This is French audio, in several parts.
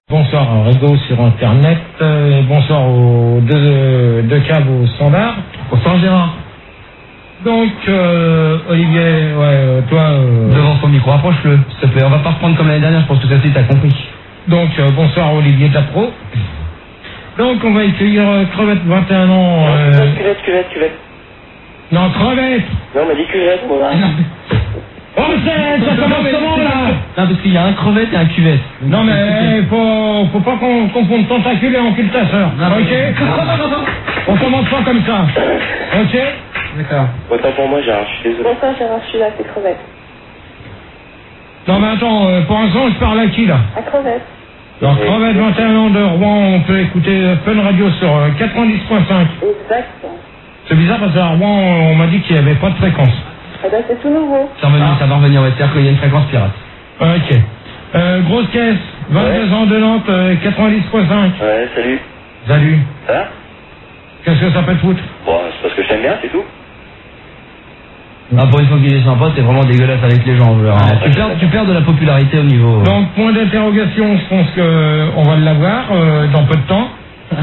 Bonsoir Rigo sur internet, bonsoir aux deux câbles au standard. Bonsoir Gérard. Donc Olivier, toi... Devant son micro, approche-le, s'il te plaît. On va pas reprendre comme l'année dernière, je pense que ça t'as compris. Donc bonsoir Olivier Tapro. Donc on va accueillir Crevette 21 ans... Cuvette. Non, Crevette. Non, on m'a dit cuvette, moi. Oh, ça commence comment là? Non, parce qu'il y a un crevette et un cuvette. Non mais faut pas qu'on confonde tentacule et occultateur. Ok. On commence pas comme ça. Ok. D'accord. Autant pour moi, Gérard, je suis désolé. Bonsoir Gérard, je suis là, c'est Crevette. Non mais attends, pour l'instant je parle à qui là? À Crevette. Alors Crevette 21 ans de Rouen, on peut écouter Fun Radio sur 90.5. Exact. C'est bizarre parce qu'à Rouen on m'a dit qu'il n'y avait pas de fréquence. Eh ben c'est tout nouveau. Ça va revenir, ouais, c'est-à-dire qu'il y a une fréquence pirate. Ok. Grosse caisse, 22 ans de Nantes, 90.5. Ouais, salut. Salut. Ça va? Qu'est-ce que ça peut te foutre? Bon, c'est parce que je t'aime bien, c'est tout. Ah, pour une fois qu'il est sympa, c'est vraiment dégueulasse avec les gens. Tu perds de la popularité au niveau... Donc point d'interrogation, je pense qu'on va l'avoir dans peu de temps.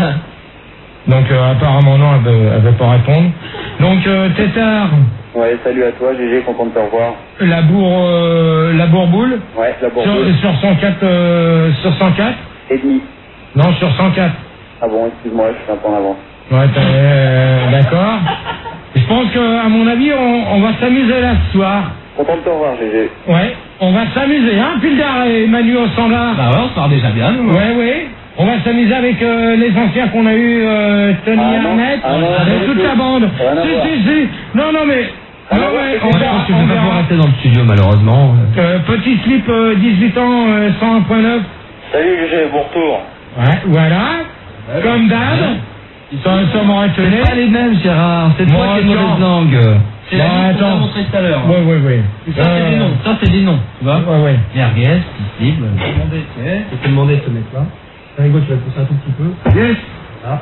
Donc apparemment non, elle veut pas répondre. Donc Tétard. Ouais, salut à toi, GG, content de te revoir. La bourboule. Ouais, la bourboule. Sur 104, sur 104. Et demi. Non, sur 104. Ah bon, excuse-moi, je suis un peu en avance. Ouais, d'accord. Je pense qu'à mon avis, on va s'amuser là ce soir. Content de te revoir, GG. Ouais, on va s'amuser, hein, Pildar et Manu au standard. Bah ouais, on se part déjà bien, nous. Ouais. On va s'amuser avec les anciens qu'on a eu, Tony Arnett, avec toute la bande. Si. Non, mais... Je pense que je vais pas pouvoir rester dans le studio, malheureusement. Petit slip, 18 ans, 101.9. Salut, GG, bon retour. Ouais, voilà. Comme d'hab. Ça m'aurait tenu. C'est pas les mêmes, Gérard. C'est toi qui es mauvaise langue. C'est la liste qu'on t'a montré tout à l'heure. Ouais. Ça, c'est des noms. Tu vois? Ouais. Merguez, cible. Je te demander de te mettre là. Rigo, tu vas pousser un tout petit peu. Yes. Voilà.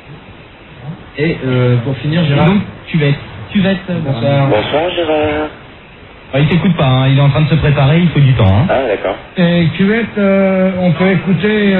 Et pour finir, Gérard. Donc, Cuvette, bonsoir. Bonsoir, Gérard. Il t'écoute pas, hein. Il est en train de se préparer, il faut du temps. Hein. Ah, d'accord. Et Cuvette, on peut écouter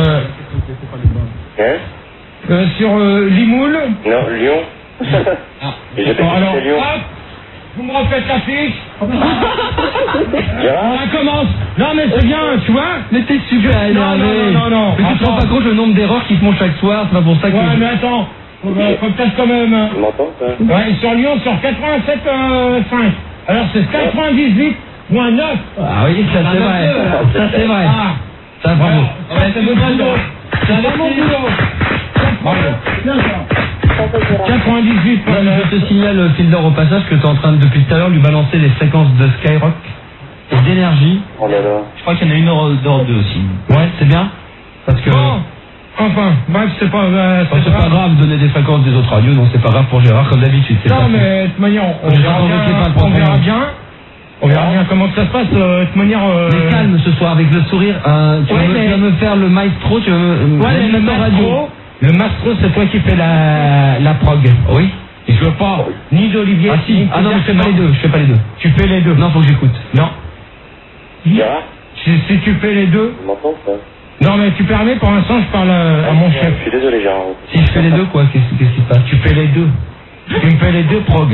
Hein? sur Limoule. Non, Lyon. Et j'ai pas Alors, Lyon. hop, vous me refaites la fiche. Gérard? On commence. Non mais c'est bien, tu vois. Mais t'es super énervé. Non. Mais tu te rends pas compte le nombre d'erreurs qu'ils font chaque soir, c'est pas pour ça que... Ouais, mais attends, faut peut-être quand même... Tu m'entends, ça? Ouais, sur Lyon, sur 87.5. Alors c'est 98.9. Ah oui, ça c'est vrai. Ça c'est vrai. Ça, bravo. C'est le boulot. C'est vraiment boulot. Bravo. 98. Je te signale, Fildor, au passage, que tu es en train de, depuis tout à l'heure, lui balancer les séquences de Skyrock et d'énergie. Oh là là. Je crois qu'il y en a une heure deux aussi. Ouais, c'est bien. Parce que... Bon, enfin, bref, c'est pas grave de donner des fréquences des autres radios, non, c'est pas grave pour Gérard, comme d'habitude. Non, mais de toute manière, on verra bien comment ça se passe. De toute manière... Mais calme ce soir, avec le sourire. Tu vas me faire le maestro, tu vas me... radio. Le maestro, c'est toi qui fais la prog. Oui. Et je veux pas ni d'Olivier. Ah si. Ah non, je fais pas les deux. Tu fais les deux. Non, faut que j'écoute. Non. Gérard? Si tu fais les deux. Tu m'entends, ça? Non, mais tu permets, pour l'instant, je parle à mon chef. Je suis désolé, Gérard. Si je fais les deux, quoi, qu'est-ce qui se passe? Tu fais les deux. Tu me fais les deux prog.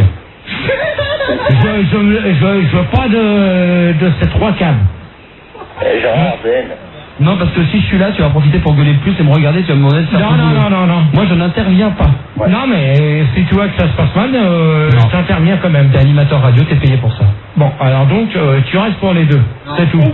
Je veux pas de ces trois câbles. Gérard, Ben. Non, parce que si je suis là, tu vas profiter pour gueuler plus et me regarder, tu vas me demander de faire ton boulot. Non. Moi, je n'interviens pas. Ouais. Non, mais si tu vois que ça se passe mal, tu interviens quand même. T'es animateur radio, t'es payé pour ça. Bon, alors donc, tu restes pour les deux. C'est tout.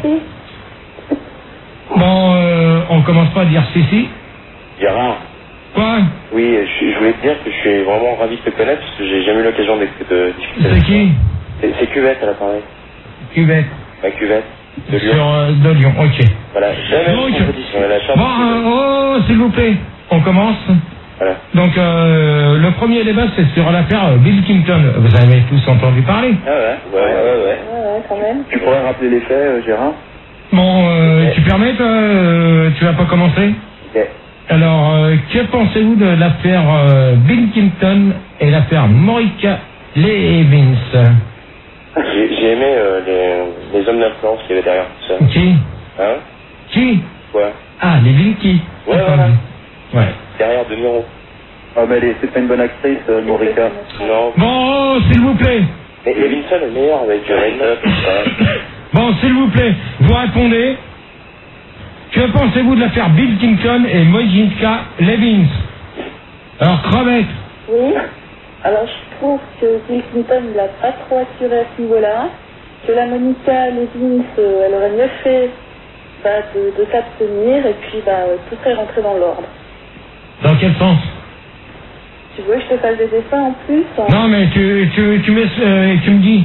Bon, on commence pas à dire si. Gérard? Quoi? Oui, je voulais te dire que je suis vraiment ravi de te connaître parce que j'ai jamais eu l'occasion de discuter. C'est qui? C'est Cuvette à l'appareil. Cuvette. La Cuvette. De Lyon. De Lyon, ok. Voilà, jamais Donc, compétition. La chance. Bon, s'il vous plaît, on commence. Voilà. Donc, le premier débat, c'est sur l'affaire Bill Clinton. Vous avez tous entendu parler? Ah ouais. Ouais, quand même. Tu pourrais rappeler les faits, Gérard? Bon, tu permets, toi, tu vas pas commencer? Ok. Alors, que pensez-vous de l'affaire Bill Clinton et l'affaire Monica Lewinsky? J'ai aimé les hommes d'influence qu'il y avait derrière tout ça. Qui? Hein? Qui? Quoi? Ah, les Vinky. Ouais, voilà. Ouais. Derrière De Niro. Ah, mais c'est pas une bonne actrice, Morika. Non. Bon, s'il vous plaît. Mais Levinson est meilleur avec Red Bon, s'il vous plaît, vous répondez. Que pensez-vous de l'affaire Bill Clinton et Monica Lewinsky? Alors, crevette. Oui. Alors, je trouve que Bill Clinton ne l'a pas trop assuré à ce niveau-là. Que la Monica Lewinsky, elle aurait mieux fait de s'abstenir et puis tout serait rentré dans l'ordre. Dans quel sens? Tu veux que je te fasse des dessins en plus? Non, mais tu me dis.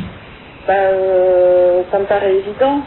Ça me paraît évident.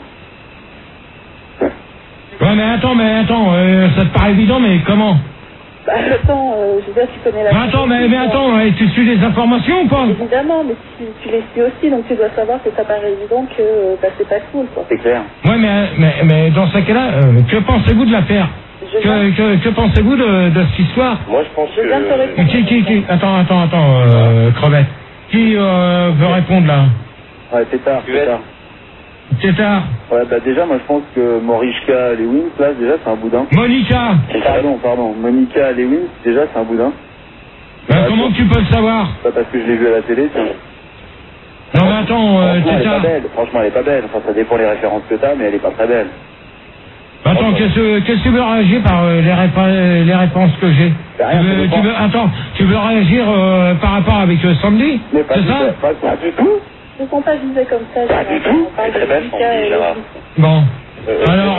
Ouais, mais attends, ça te paraît évident, mais comment? Attends, je veux dire, tu connais la... Mais attends, tu suis les informations ou pas? Évidemment, mais tu les suis aussi, donc tu dois savoir que ça paraît évident que c'est pas cool, quoi. C'est clair. Ouais, mais dans ce cas-là, que pensez-vous de l'affaire? Que pensez-vous de cette histoire? Moi, je pense Je viens de te répondre. Qui Attends, crevette. Qui veut répondre, là? Ouais, c'est tard. Tétard. Ouais, déjà, moi, je pense que Morishka Lewin, là, déjà, c'est un boudin. Monica. Pardon. Monica Lewin, déjà, c'est un boudin. Comment tu peux le savoir? Pas parce que je l'ai vu à la télé, tiens. Non, mais attends, Franchement, elle est pas Tétard. belle. Franchement, elle est pas belle. Enfin, ça dépend les références que t'as, mais elle est pas très belle. Attends, qu'est-ce que tu veux réagir par les réponses que j'ai? Tu veux réagir par rapport avec Sandy? C'est ça? Pas du tout. Je ne sens pas visé comme ça. Pas du tout. On parle C'est de très belle, Monica Sandy, et Gérard. Bon. Alors,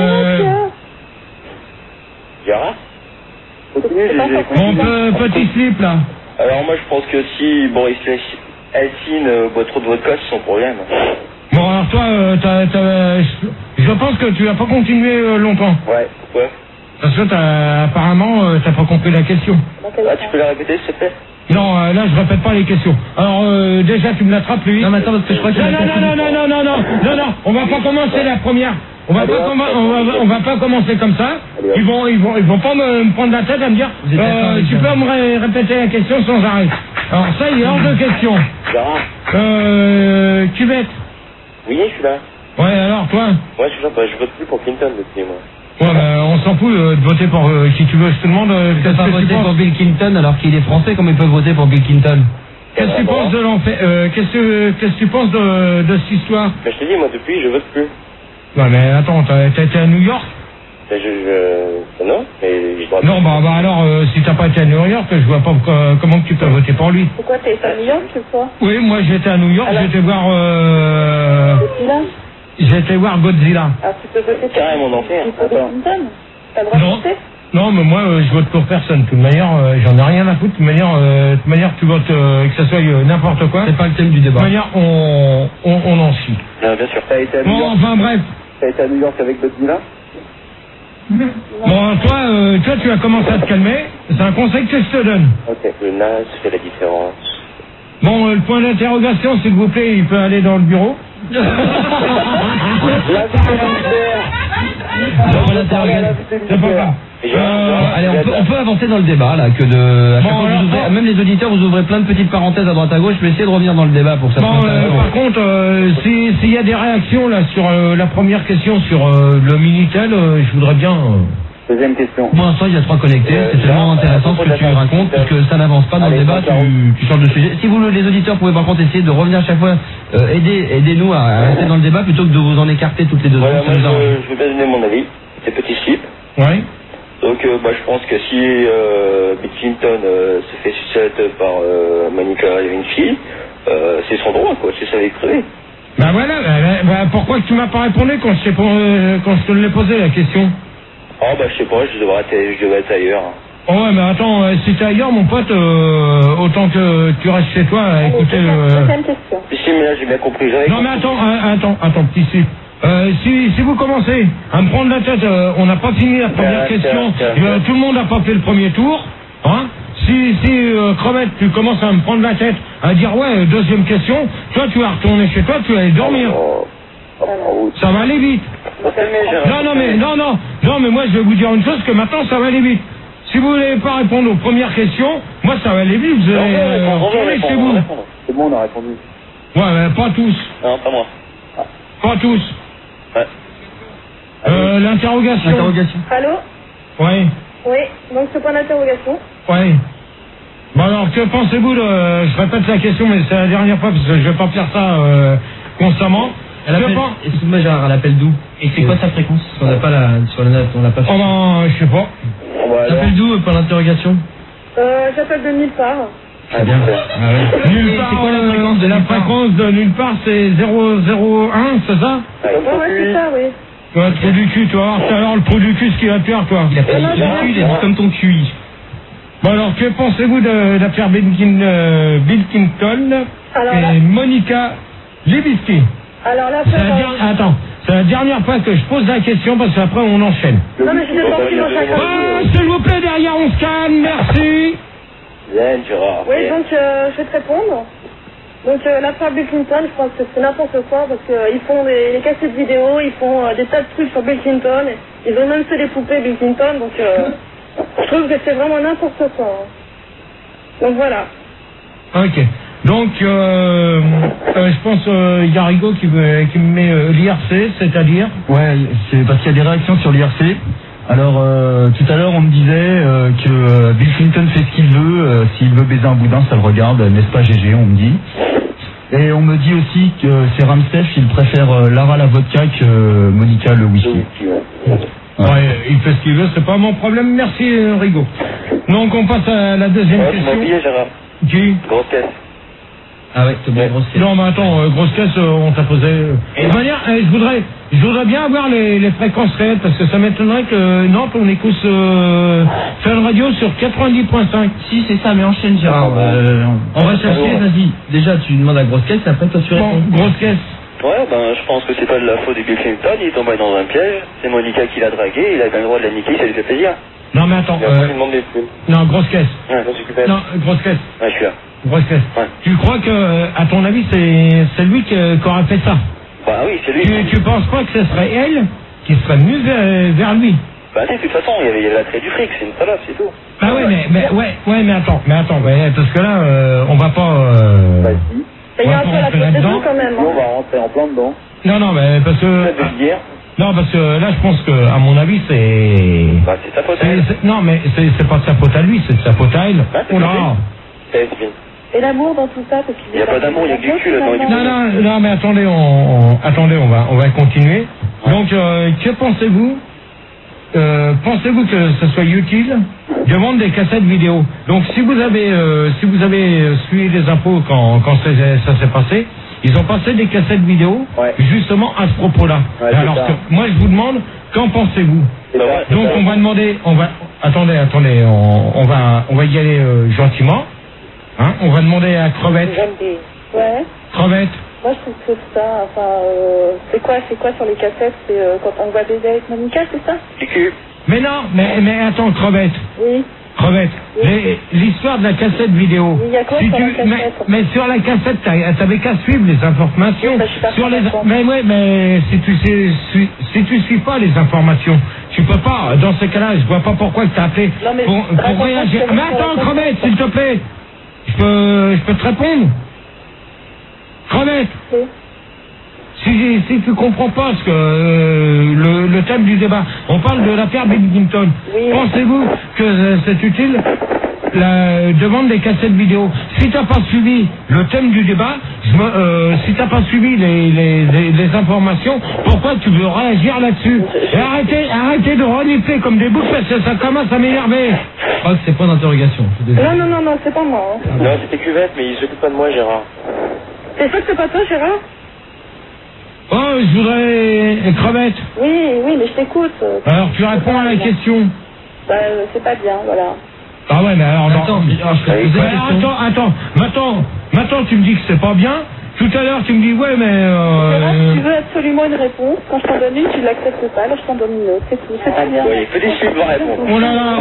Gérard? Continue, j'ai mon petit slip, là. Alors, moi, je pense que si Boris Helsin boit trop de vodka, c'est son problème. Bon, alors toi, je pense que tu vas pas continuer longtemps. Ouais, pourquoi? Parce que apparemment, t'as pas compris la question. Tu peux la répéter, s'il te plaît? Non, là, je répète pas les questions. Alors, déjà, tu me l'attrapes, lui. Non, mais attends, parce que je crois que... Non, on va pas commencer la première. On va pas commencer comme ça. Ils vont pas me prendre la tête à me dire, tu peux me répéter la question sans arrêt. Alors, ça, il est hors de question. Gérard? Cuvette. Oui, je suis là. Ouais, alors, toi? Ouais, je vote plus pour Clinton depuis, moi. Ouais, on s'en fout de voter pour... si tu veux, je te demande... Ils peuvent pas voter pour Bill Clinton alors qu'il est français, comme ils peuvent voter pour Bill Clinton? Qu'est-ce que tu penses de l'enfer? Qu'est-ce que tu penses de cette histoire? Mais je te dis, moi, depuis, je vote plus. Ouais, mais attends, t'as été à New York? Mais non, mais je dois... Non, bah alors, si t'as pas été à New York, je vois pas comment tu peux voter pour lui. Pourquoi t'es à New York, tu vois? Oui, moi j'étais à New York, j'étais voir... J'étais voir Godzilla. Alors tu peux voter Carrément d'enfer. pour Clinton? T'as le droit de voter? Non, mais moi je vote pour personne. De toute manière, j'en ai rien à foutre. De toute manière, tu votes que ça soit n'importe quoi. C'est pas le thème du débat. De toute manière, on en chie. Non, bien sûr. T'as été à New Bon, York? enfin bref. T'as été à New York avec Godzilla? Bon, toi, tu vas commencer à te calmer. C'est un conseil que je te donne. Ok. Le naze fait la différence. Bon, le point d'interrogation, s'il vous plaît, il peut aller dans le bureau. C'est pas grave. Allez, on peut avancer dans le débat là, que à chaque fois que vous ouvrez, même les auditeurs, vous ouvrez plein de petites parenthèses à droite à gauche. Je vais essayer de revenir dans le débat pour ça. Par contre, s'il y a des réactions là sur la première question sur le Minitel, je voudrais bien. Deuxième question. Pour l'instant, il y a 3 connectés. C'est tellement intéressant ce que tu racontes parce que ça n'avance pas dans le débat. Tu changes de sujet. Si vous, les auditeurs, pouvez par contre essayer de revenir à chaque fois, aidez-nous à rester dans le débat plutôt que de vous en écarter toutes les 2 secondes. Voilà, moi, je vais bien donner mon avis. C'est petit slip. Ouais. Donc, je pense que si Bill Clinton se fait sucette par Monica Lewinsky, c'est son droit, quoi. C'est ça avec crever. Bah voilà. Pourquoi tu m'as pas répondu quand je te l'ai posé la question? Oh, je sais pas. Je devrais être ailleurs. Oh ouais, mais attends, si t'es ailleurs, mon pote, autant que tu restes chez toi à écouter... Deuxième question. Si, mais là, j'ai bien compris. Non, mais attends, petit slip. Si vous commencez à me prendre la tête, on n'a pas fini la première question, tout le monde n'a pas fait le premier tour, hein. Si Crevette, tu commences à me prendre la tête, à dire ouais, deuxième question, toi tu vas retourner chez toi, tu vas aller dormir. Ça va aller vite. Non, mais moi je vais vous dire une chose, que maintenant ça va aller vite. Si vous voulez pas répondre aux premières questions, moi ça va aller vite, vous allez retourner chez vous. C'est bon, on a répondu. Ouais, mais pas tous. Non, pas moi. Pas tous. Ouais. L'interrogation. Allô? Oui. Oui, donc ce point d'interrogation. Oui. Bon alors, que pensez-vous de... Je répète la question, mais c'est la dernière fois, parce que je vais pas faire ça constamment. Excuse-moi, Gérard, elle appelle d'où? Et c'est quoi sa fréquence? Parce qu'on n'a pas sur la note, on l'a pas fait. Oh ben, je sais pas. T'appelles d'où, point d'interrogation? J'appelle de nulle part. Très bien. Nulle part, c'est quoi la fréquence de la fréquence de nulle part, c'est 001, c'est ça? Ouais, c'est ça, oui. Ouais, le trou du cul, toi. Alors, le trou du cul, ce qui va te faire, toi. Il a pas dit non, cul, il a dit comme ton QI. Bon, alors, que pensez-vous de l'affaire Bill Clinton et Monica Lewinsky? Alors là, Attends, c'est la dernière fois que je pose la question, parce qu'après, on enchaîne. Non, mais je sais pas si moi chacun. S'il vous plaît, derrière, on se calme, merci. Bien, Gérard. Oui, donc je vais te répondre. Donc l'affaire Bill Clinton, je pense que c'est n'importe quoi parce qu'ils font des cassettes vidéo, ils font des tas de trucs sur Bill Clinton, ils ont même fait des poupées Bill Clinton, donc je trouve que c'est vraiment n'importe quoi. Donc voilà. Ok. Donc, je pense il y a Rigaud qui me met l'IRC, c'est-à-dire. Ouais, c'est parce qu'il y a des réactions sur l'IRC. Alors, tout à l'heure, on me disait que Bill Clinton fait ce qu'il veut. S'il veut baiser un boudin, ça le regarde, n'est-ce pas, GG, on me dit. Et on me dit aussi que c'est Ramsef, il préfère Lara la vodka que Monica le whisky. Ouais, il fait ce qu'il veut, c'est pas mon problème. Merci, Rigaud. Donc, on passe à la deuxième question. Tu m'as oublié, Gérard. Qui? Grosse caisse. Ah ouais, t'as bien grosse caisse. Non, mais attends, grosse caisse, on t'a posé. De toute manière, je voudrais bien avoir les fréquences réelles, parce que ça m'étonnerait que Nantes, on écoute Fun Radio sur 90.5. Si, c'est ça, mais enchaîne, Gérard. On va chercher, vas-y. Déjà, tu demandes à grosse caisse, et après, toi, tu réponds. Bon, grosse caisse. Ouais, ben, je pense que c'est pas de la faute de Bill Clinton, il est tombé dans un piège. C'est Monica qui l'a dragué, il a bien le droit de la niquer, ça lui fait plaisir. Non, mais attends. Il demande des plumes. Non, grosse caisse. Ouais, j'en suis occupé. Non, grosse caisse. Ouais, je suis là. Grosse caisse. Ouais. Tu crois que, à ton avis, c'est lui qui aurait fait ça? Bah oui, c'est lui. Tu penses pas que ce serait elle qui serait venue vers lui? Bah si, de toute façon, il y avait l'attrait du fric, c'est une salope, c'est tout. Bah ouais, mais attends, parce que là, on va pas. Bah si. Il y a un peu la procédure quand même. Nous, on va rentrer en plein dedans. Non, mais parce que. Ça veut dire. Non, parce que là, je pense que, à mon avis, c'est. Bah c'est sa faute à elle. Non, mais c'est pas de sa faute à lui, c'est de sa faute à elle. Bah, c'est Oh là. c'est Espine. Et l'amour dans tout ça, parce qu'il Il y a pas d'amour, il y a que du cul là-dedans et du Non, mais attendez, on va continuer. Donc, que pensez-vous? Pensez-vous que ce soit utile de vendre des cassettes vidéo? Donc, si vous avez suivi les infos quand ça s'est passé, ils ont passé des cassettes vidéo justement à ce propos-là. Ouais, alors que moi, je vous demande, qu'en pensez-vous? Donc, on va demander, attendez, on va y aller gentiment. Hein, on va demander à Crevette. Ouais. Crevette. Moi, je trouve que ça, enfin, c'est quoi sur les cassettes? C'est quand on va baiser avec Monica, c'est ça? Du cul. Mais non, mais attends, Crevette. Oui. Crevette. L'histoire de la cassette vidéo. Il y a quoi sur la cassette? Mais sur la cassette, t'avais qu'à suivre les informations. Oui, je suis sur les. Mais si tu suis pas les informations, tu peux pas. Dans ces cas-là, je vois pas pourquoi tu as appelé pour réagir. Mais attends, Crevette, s'il te plaît. Je peux te répondre? Crevette. Oui. Si tu comprends pas ce que le thème du débat, on parle de l'affaire Bill Clinton. Oui. Pensez-vous que c'est utile de vendre des cassettes vidéo? Si t'as pas suivi le thème du débat, si t'as pas suivi les informations, pourquoi tu veux réagir là-dessus? Et arrêtez de renifler comme des bouches parce que ça commence à m'énerver. Je crois que c'est point d'interrogation. Non, c'est pas moi. Hein. Non, c'était Cuvette, mais il s'occupe pas de moi, Gérard. T'es sûr que c'est pas toi, Gérard? Oh, je voudrais... Crevette. Oui, mais je t'écoute. Alors, tu réponds à la question. Bah, c'est pas bien, voilà. Ah ouais, mais alors... Attends, Maintenant, tu me dis que c'est pas bien. Tout à l'heure, tu me dis, ouais, mais... Gérard, si tu veux absolument une réponse, quand je t'en donne une, tu l'acceptes pas, là, je t'en donne une autre, c'est tout, c'est pas bien. Oui, il faut des suivre la réponse. Oh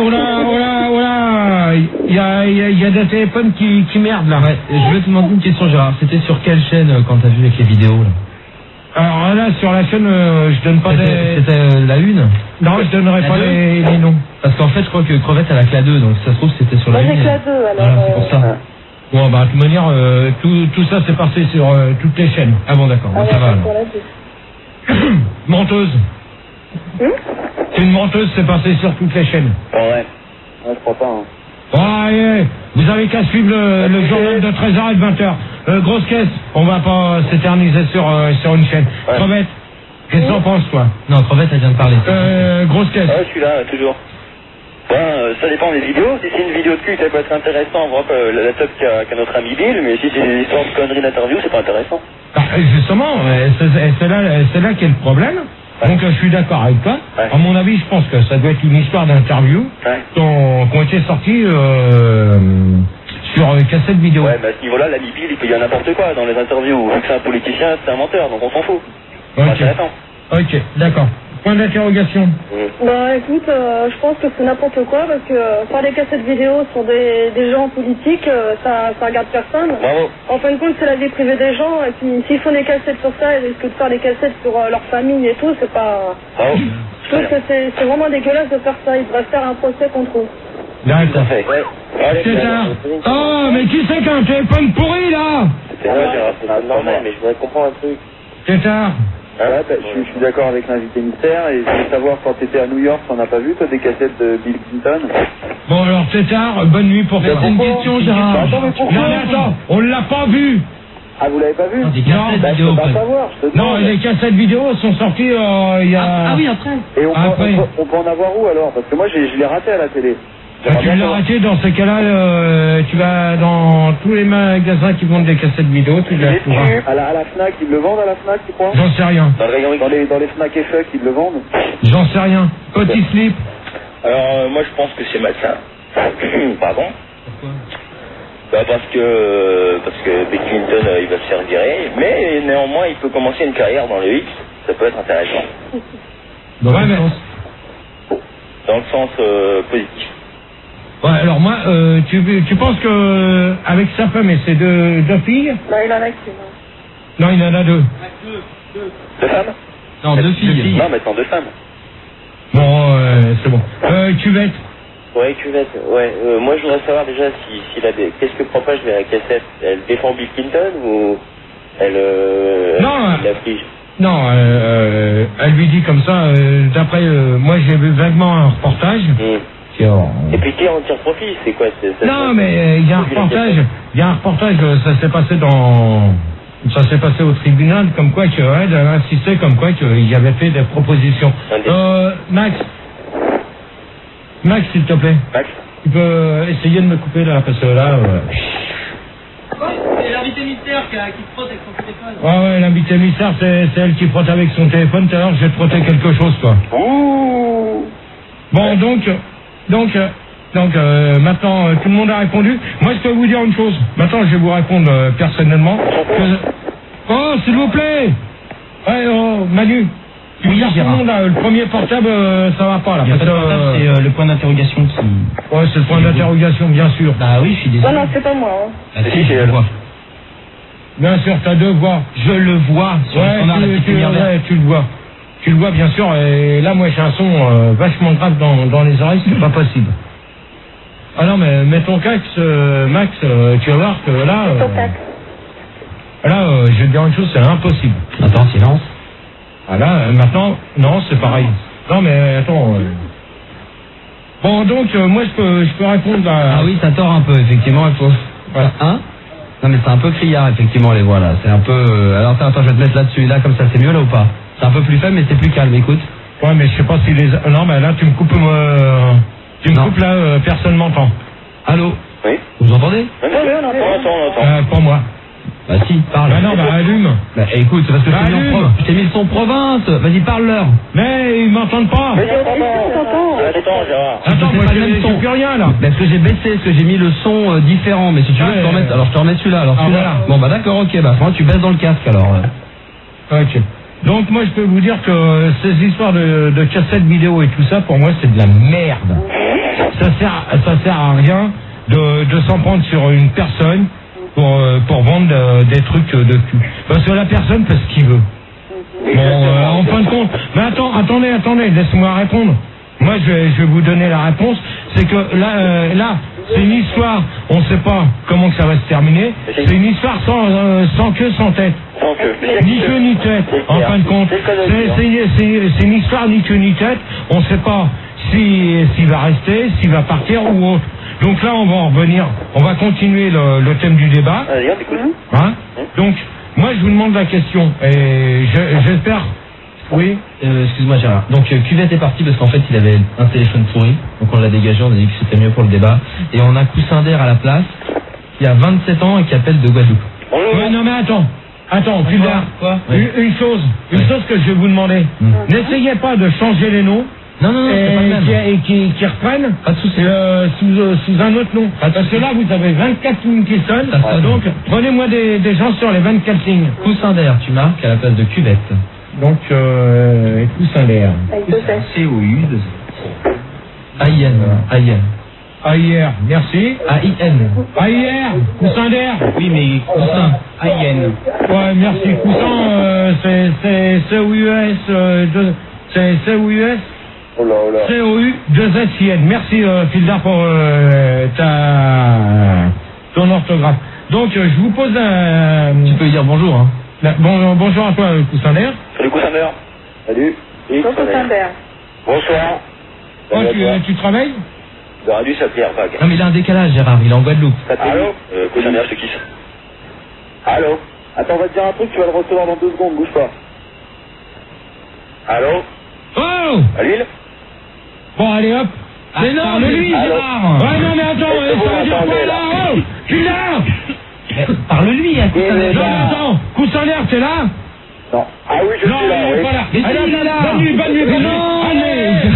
là, il y a des téléphones qui merdent, là. Ouais, je veux te demander une question, Gérard. C'était sur quelle chaîne quand t'as vu avec les vidéos, là? Alors là, sur la chaîne, je donne pas des... C'était la une? Non, je donnerai pas les noms. Parce qu'en fait, je crois que Crevette, elle a que la 2, donc ça se trouve c'était sur la une. Moi, j'ai que la 2, alors... Voilà, c'est pour ça. Bon, bah, de toute manière, tout ça, c'est passé sur toutes les chaînes. Ah bon, d'accord, ça va, alors. Menteuse. C'est une menteuse, c'est passé sur toutes les chaînes. Ouais. Je crois pas. Hein. Ouais, vous avez qu'à suivre le journal de 13h et de 20h. Grosse caisse, on va pas s'éterniser sur une chaîne. Ouais. Crevette, qu'est-ce que t'en penses, toi? Non, Crevette, elle vient de parler. Grosse caisse. Ouais, je suis là, toujours. Ça dépend des vidéos. Si c'est une vidéo de cul, ça peut être intéressant, voir la top qu'a notre ami Bill, mais si c'est des histoires de conneries d'interview, c'est pas intéressant. Justement, c'est là qu'est le problème. Ouais. Donc je suis d'accord avec toi. Ouais. À mon avis, je pense que ça doit être une histoire d'interview qui ont été sorties sur cassette vidéo. Ouais, mais à ce niveau-là, l'ami Bill, il peut dire n'importe quoi dans les interviews. Vu que c'est un politicien, c'est un menteur, donc on s'en fout. C'est pas intéressant. Ok, d'accord. Point d'interrogation. Bah écoute, je pense que c'est n'importe quoi parce que faire des cassettes vidéo sur des gens politiques, ça regarde personne. Bravo. En fin de compte, c'est la vie privée des gens et puis s'ils font des cassettes sur ça, ils risquent de faire des cassettes sur leur famille et tout, c'est pas... Bravo. Je trouve que c'est vraiment dégueulasse de faire ça, ils devraient faire un procès contre eux. D'accord. Ouais. Allez, C'est tard. Oh, mais qui c'est qui a un téléphone pourri là? c'est normal, mais je voudrais comprendre un truc. C'est tard. Ouais, je suis d'accord avec l'invité mystère et je voulais savoir quand t'étais à New York, t'en as pas vu toi des cassettes de Bill Clinton? Bon alors c'est tard, bonne nuit pour toi. C'est une question, Gérard. Attends, mais pourquoi? Non mais attends, on l'a pas vu. Ah, vous l'avez pas vu? Non, des cassettes Bah, je vidéo. peux pas pas- savoir, je te Non, demande. les cassettes vidéo sont sorties il y a... Ah oui, après. Et Après. on peut en avoir où alors? Parce que moi je l'ai raté à la télé. Bah, tu l'as raté dans ces cas-là, tu vas dans tous les magasins qui vendent des cassettes vidéo, tu l'as trouvé. À la Fnac, ils le vendent à la Fnac, tu crois? J'en sais rien, Dans le rayon Dans les Fnac et Fuck, ils le vendent? j'en sais rien. Petit slip. Alors, moi, je pense que c'est malsain. Pardon. Bah, parce que Bill Clinton, il va se faire virer, mais néanmoins, il peut commencer une carrière dans le X. Ça peut être intéressant. Ouais, mais... Dans le sens positif. Ouais, alors moi, tu penses que avec sa femme et ses deux filles... Bah il en a qu'une. Non, il en a deux. Deux femmes? Non, deux filles. Non, maintenant deux femmes. Bon, c'est bon. Cuvette. Ouais, cuvette. Ouais. Moi, je voudrais savoir déjà s'il a des. Qu'est-ce que propage la cassette? Elle défend Bill Clinton ou elle Non. elle l'afflige? Non, elle lui dit comme ça, d'après, moi j'ai vu vaguement un reportage. Et puis qui en tire profit? C'est quoi? Non, mais il y a un reportage, ça s'est passé au tribunal, comme quoi qu'elle a insisté, comme quoi qu'il y avait fait des propositions. Max, s'il te plaît. Max? Tu peux essayer de me couper là, parce que là... C'est l'invité mystère qui frotte avec son téléphone. Ouais, l'invité mystère, c'est elle qui frotte avec son téléphone. Tout à l'heure, je vais te frotter quelque chose, toi. Ouh! Bon, donc, maintenant, tout le monde a répondu. Moi, je peux vous dire une chose. Maintenant, je vais vous répondre personnellement. Oh, s'il vous plaît. Ouais, oh, Manu. Tu Oui, regardes tout le Gérard. monde, là. Le premier portable, ça va pas, là. Parce que, C'est le point d'interrogation qui... ouais, c'est le point d'interrogation, bien sûr. Bah oui, je suis désolé. Non, non, c'est pas moi. Hein. Bah si, je le vois. Bien sûr, t'as deux voix. Je le vois sur le standard, la petite lumière verte. tu le vois. Tu le vois, bien sûr. Et là, moi, j'ai un son vachement grave dans les oreilles. C'est pas possible. Ah non, mais mets ton casque, Max. Tu vas voir que là... Ton casque. Là, je vais te dire une chose, c'est impossible. Attends, silence. Ah là, maintenant, non, c'est pareil. Non, mais attends. Bon, donc, moi, je peux répondre à... Ah oui, ça tord un peu, effectivement, il faut... Voilà. Hein? Non, mais c'est un peu criard, effectivement, les voix, là. C'est un peu... Alors, attends, je vais te mettre là-dessus, là, comme ça, c'est mieux, là, ou pas? C'est un peu plus faible, mais c'est plus calme, écoute. Ouais, mais je sais pas si les... Non, mais là, tu me coupes, là, personne m'entend. Allô? Oui? Vous entendez? Oui, on entend. Pas moi. Bah si, parle. Bah non, bah allume. Bah écoute, c'est parce que Allume. je t'ai mis le son province. Vas-y, parle-leur. Mais ils m'entendent pas. Mais attends, Gérard. Attends, c'est moi, pas le même son. j'ai plus rien, là. Parce que j'ai baissé, parce que j'ai mis le son différent. Mais si tu veux, Ouais, je te remets. Alors je te remets celui-là. Alors Ah, celui-là. voilà. Bon bah d'accord, ok. Bah franchement, tu baisses dans le casque alors. Ok. Donc moi je peux vous dire que ces histoires de cassettes vidéo et tout ça, pour moi c'est de la merde. Ça sert à rien de s'en prendre sur une personne pour vendre des trucs de cul. Parce que la personne fait ce qu'il veut. Bon, en fin de compte, mais attendez, laissez-moi répondre. Moi je vais vous donner la réponse. C'est que là c'est une histoire, on ne sait pas comment que ça va se terminer. C'est une histoire sans queue, sans tête. Donc, Ni queue ni tête, en fin de compte. C'est une histoire ni queue ni tête. On ne sait pas s'il va rester, s'il va partir ou autre. Donc là, on va en revenir. On va continuer le thème du débat. Allez, on écoute. Hein? Donc, moi, je vous demande la question. Et j'espère... Oui. Excuse-moi Gérard. Donc Cuvette est parti parce qu'en fait il avait un téléphone pourri, donc on l'a dégagé, on a dit que c'était mieux pour le débat. Et on a Coussin d'air à la place, qui a 27 ans et qui appelle de Guadeloupe. Ouais, non mais attends, Fulbert. Quoi? Une chose que je vais vous demander. N'essayez pas de changer les noms. Non, c'est pas le même. Et qui reprennent Pas de souci. sous un autre nom. Parce que là, vous avez 24 lignes qui sonnent. Donc, prenez-moi des gens sur les 24 lignes. Coussin d'air, tu marques à la place de Cuvette. Donc, Coussin d'air. COU. AIN. AIR, merci. AIN. AIR, Coussin d'air. Oui, mais Coussin. AIN. Ouais, merci. Coussin, c'est COUS, c'est COUS. Oh là. COU2SIN. Merci, Fildar, pour ton orthographe. Donc, je vous pose un... Tu peux lui dire bonjour, hein. Bonjour à toi, Coussin d'air. Salut, Coussin d'air. Salut. Bonjour, Saint-Père. Bonsoir. Oh, tu travailles? Il aurait dû s'appeler Arpag. Non, mais il a un décalage, Gérard, il est en Guadeloupe. Allô Coussin d'air, c'est qui ça? Allô? Attends, on va te dire un truc, tu vas le recevoir dans 2 secondes, bouge pas. Allô? Oh! À Lille? Bon, allez, hop. Mais non, Parle-lui, Gérard. Ouais, non, mais attends, ça veut dire quoi, là? Oh! Fildar! Parle-lui, hein, Coussin d'air. Non, mais attends, Coussin d'air, t'es là? Non. Ah oui, je Non, suis là, il est oui. pas là. Mais si, il est là. Bonne nuit. Non. Allez.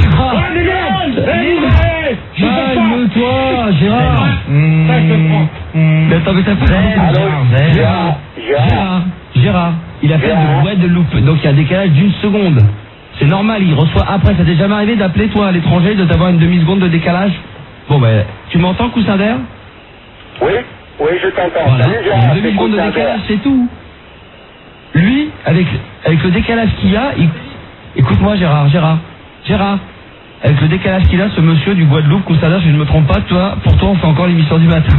Calme-toi, Gérard. Ça, je te prends. Mais attends, mais ça fait... Gérard, il appelle de Guadeloupe, donc il y a un décalage d'1 seconde. C'est normal, il reçoit après. Ça t'est jamais arrivé d'appeler, toi, à l'étranger, de t'avoir une demi-seconde de décalage? Bon, ben, tu m'entends, Coussin d'air? Oui, je t'entends. Voilà, Salut, Gérard, une demi-seconde de Coussin d'air. décalage, c'est tout. Lui, avec le décalage qu'il a, écoute-moi Gérard, avec le décalage qu'il a, ce monsieur du Guadeloupe, Coussin d'air, si je ne me trompe pas, toi, pour toi, on fait encore l'émission du matin.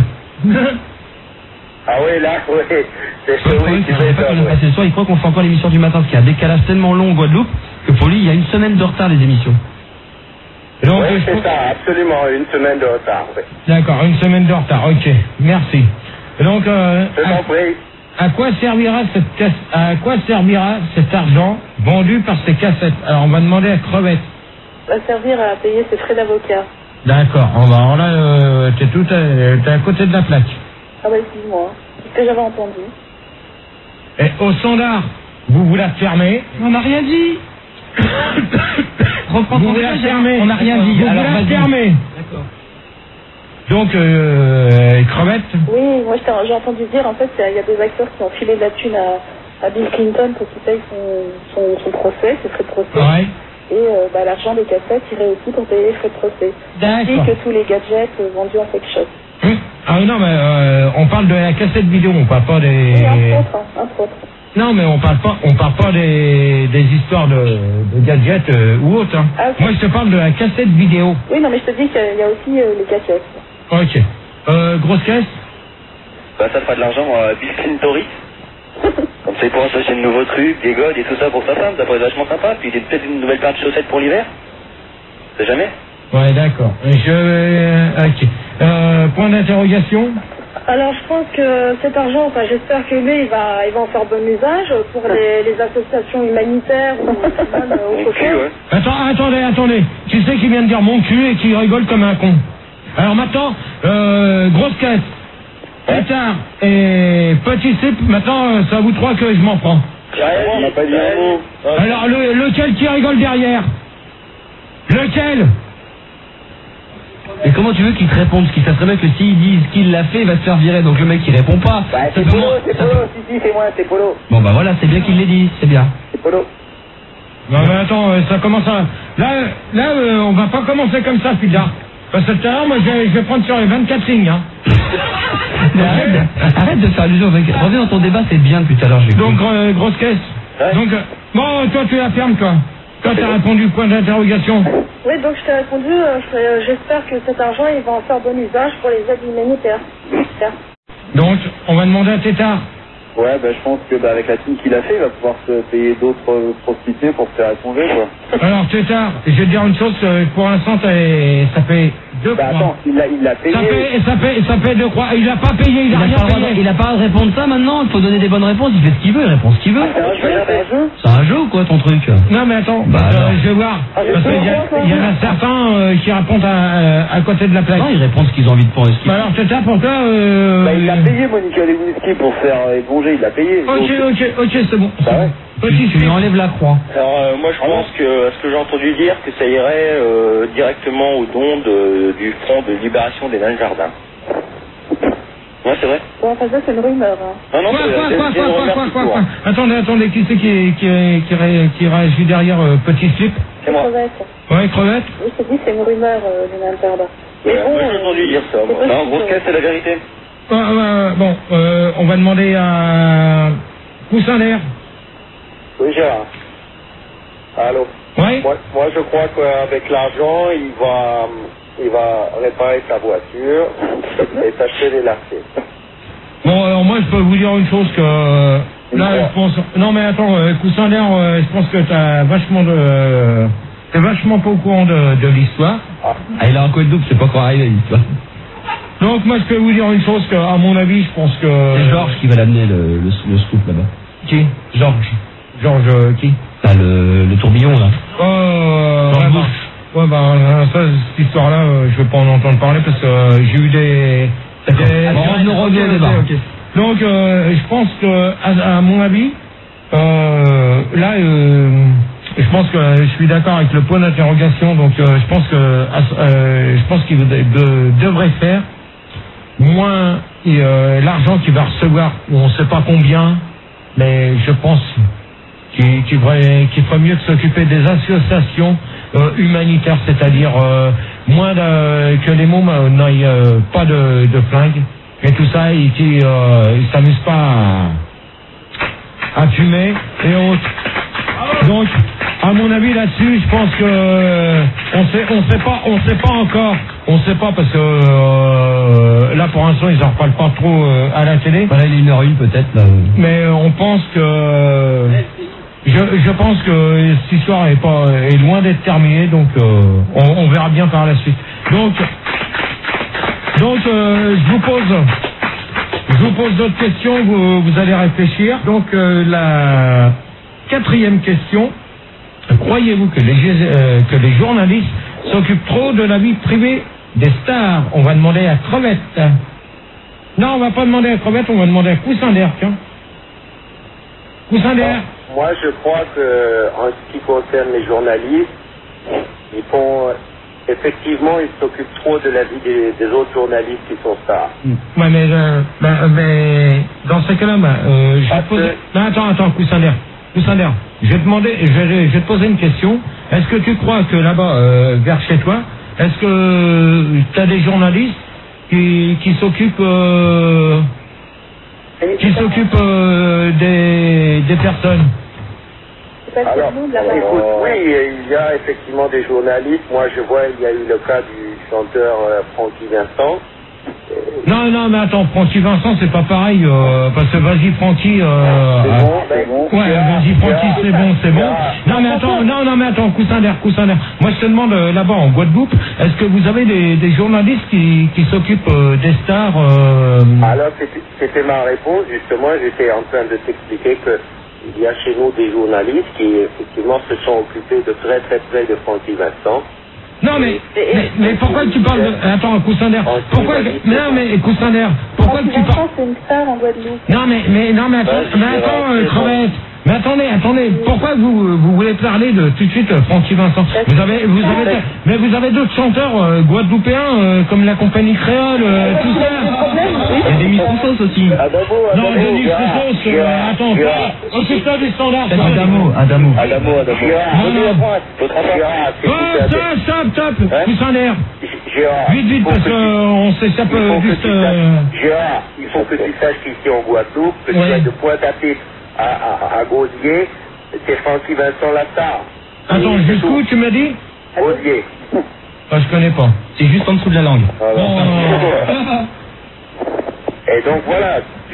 Ah oui, là, oui. C'est Le problème, c'est qu'il savait pas qu'on allait passer le soir, il croit qu'on fait encore l'émission du matin, parce qu'il y a un décalage tellement long au Guadeloupe, que pour lui, il y a 1 semaine de retard, les émissions. Donc, Oui, c'est ça, absolument, 1 semaine de retard, oui. D'accord, 1 semaine de retard, ok, merci. Donc, Je t'en prie. à quoi servira cet argent vendu par ces cassettes? Alors, on va demander à Crevette. Va servir à payer ses frais d'avocat. D'accord, alors là, t'es à côté de la plaque. Ah bah excuse-moi, c'est ce que j'avais entendu. Et au standard, vous la fermez. On n'a rien dit. Reprends Vous ton la décalage, fermez. on n'a rien dit. Vous Alors, la vas-y. fermez. D'accord. Donc, Crevette. Oui, moi j'ai entendu dire, en fait, il y a des acteurs qui ont filé de la thune à Bill Clinton pour qu'il paye son procès, ses frais de procès. Ouais. Et l'argent des cassettes irait aussi pour payer les frais de procès. Ainsi D'accord. que tous les gadgets vendus en sex shop. Ah non, mais on parle de la cassette vidéo, on parle pas des... Oui, entre autres. Non, mais on parle pas des histoires de gadgets ou autres. Hein. Ah, ok. Moi, je te parle de la cassette vidéo. Oui, non, mais je te dis qu'il y a aussi les cassettes. Ok. Grosse caisse? Bah, ça fera de l'argent à Bill Clintory. Comme ça, il pourra s'acheter de nouveaux trucs, des godes et tout ça pour sa femme, ça pourrait être vachement sympa. Puis peut-être une nouvelle paire de chaussettes pour l'hiver. C'est jamais. Ouais, d'accord. Ok. Point d'interrogation? Alors, je pense que cet argent, enfin, j'espère que lui, il va en faire bon usage pour les associations humanitaires ou même Mon autre cul, chose. ouais. Attendez. Tu sais qu'il vient de dire mon cul et qu'il rigole comme un con. Alors maintenant, grosse caisse, pétard et petit slip, maintenant, c'est à vous trois que je m'en prends. On n'a pas dit un mot. Alors, lequel qui rigole derrière? Lequel? Et comment tu veux qu'il te réponde? Parce qu'il ça serait bien que s'il dit qu'il l'a fait, il va se faire virer. Donc le mec il répond pas. Bah, Ça c'est peut- Polo, ça peut- c'est moi, c'est Polo. Bon bah voilà, c'est bien qu'il l'ait dit, c'est bien. C'est Polo. Non mais attends, ça commence à... Là, on va pas commencer comme ça, Fida. Parce que tout à l'heure, moi, je vais prendre sur les 24 lignes, hein. Mais arrête de faire allusion avec... Reviens dans ton débat, c'est bien depuis tout à l'heure. j'ai Donc, cru. grosse caisse. Ouais. Donc, bon, toi, tu la fermes, quoi. Toi, t'as répondu point d'interrogation. Oui, donc je t'ai répondu, j'espère que cet argent, il va en faire bon usage pour les aides humanitaires. Donc, on va demander à Tétard. Ouais, bah, je pense que avec la team qu'il a fait, il va pouvoir se payer d'autres prostituées pour se faire éponger, quoi. Alors, Tétard, je vais te dire une chose, pour l'instant, ça fait 2 croix. Attends, il l'a payé. Ça fait 2 croix. Il a pas payé, il a rien payé. Il a pas à répondre ça maintenant, il faut donner des bonnes réponses, il fait ce qu'il veut, il répond ce qu'il veut. C'est un jeu ou quoi ton truc? Non mais attends, je vais voir. Parce qu'il y en a certains qui répondent à côté de la plaque. Non, ils répondent ce qu'ils ont envie de penser. Alors, Tétard, pour toi... il a payé Monica Lewinsky pour faire éponger, il l'a payé. Ok, c'est bon. Bah ouais. Tu lui enlèves la croix. Alors moi je pense que, à ce que j'ai entendu dire, que ça irait directement au don du Front de Libération des Nains de Jardin. Ouais, c'est vrai. Bon, enfin, ça, c'est une rumeur. Hein. Non, Quoi Attendez, qui c'est qui réagit derrière Petit Slip? C'est moi. Crevette. Ouais, Crevette. Oui, je te dis, c'est une rumeur, les Nains de Jardin. Mais bon, moi j'ai entendu dire ça. Non, en gros cas, c'est la vérité. Bon, on va demander à Coussin d'air. Oui, Gérard. Allô. Oui. Moi, je crois qu'avec l'argent, il va réparer sa voiture et s'acheter des lacets. Bon, alors moi, je peux vous dire une chose que... là, je pense... Non, mais attends, Coussin d'air, je pense que t'es vachement pas au courant de l'histoire. Ah, il a un code double, c'est pas encore arrivé l'histoire. Donc, moi, je peux vous dire une chose que, à mon avis, je pense que... C'est Georges qui va l'amener le scoop là-bas. Qui? Georges qui? Ah, le tourbillon là. Ouais, ça, cette histoire-là, je vais pas en entendre parler parce que j'ai eu des... Nous revenons au débat. Donc, je pense que, à mon avis, là, je pense que je suis d'accord avec le point d'interrogation. Donc, je pense qu'il devrait faire moins l'argent qu'il va recevoir. On ne sait pas combien, mais je pense qu'il ferait mieux de s'occuper des associations humanitaires, c'est-à-dire moins que les mômes n'aient pas de flingues et tout ça, et qui s'amusent pas à fumer et autres. Donc, à mon avis là-dessus, je pense que on sait pas encore, parce que là pour l'instant ils en reparlent pas trop à la télé. Voilà, il est 1h01 peut-être. Mais on pense que je pense que cette histoire est loin d'être terminée, donc on verra bien par la suite. Donc je vous pose d'autres questions, vous allez réfléchir. Donc la 4e question. Croyez-vous que les journalistes s'occupent trop de la vie privée des stars? On va demander à Crevette. Non, on va pas demander à Crevette, on va demander à Coussin d'air, tiens. Coussin d'air. Moi, je crois que, en ce qui concerne les journalistes, effectivement, ils s'occupent trop de la vie des autres journalistes qui sont stars. Ouais, mais dans ce cas-là, je vais te poser... Non, attends, Coussin d'air, je vais te poser une question. Est-ce que tu crois que là-bas, vers chez toi, est-ce que tu as des journalistes qui s'occupent des personnes? Alors, écoute, oui, il y a effectivement des journalistes. Moi, je vois, il y a eu le cas du chanteur Francky Vincent. Non, mais attends, Francky Vincent, c'est pas pareil, parce que vas-y, Francky, c'est bon. Ouais, vas-y, Francky, c'est bon. Non, mais attends, Coussin d'air. Moi, je te demande, là-bas, en Guadeloupe, est-ce que vous avez des journalistes qui s'occupent des stars Alors, c'était ma réponse, justement, j'étais en train de t'expliquer que il y a chez nous des journalistes qui, effectivement, se sont occupés de très, très près de Francky Vincent. Non, mais pourquoi tu parles de... Attends, Coussin d'air. Pourquoi... Non, mais Coussin d'air. Pourquoi tu parles... c'est une star en Guadeloupe. Non, mais attends, Crevette. Mais attendez, pourquoi vous voulez parler de tout de suite Francky Vincent? Vous avez d'autres chanteurs guadeloupéens comme la compagnie créole, tout ça. Il y a des Miss Roussos aussi. Non, Denis Roussos, attends, occupe-toi du standard. Adamo. Stop, Coussin d'air. Vite, parce qu'on s'échappe juste... Gérard, il faut que tu saches qu'ici en Guadeloupe, que tu as de Pointe-à-Pitre à Gaudier, c'est Francky Vincent la star. Attends, jusqu'où tu m'as dit? Gaudier. Je connais pas. C'est juste en dessous de la langue. Et donc voilà, du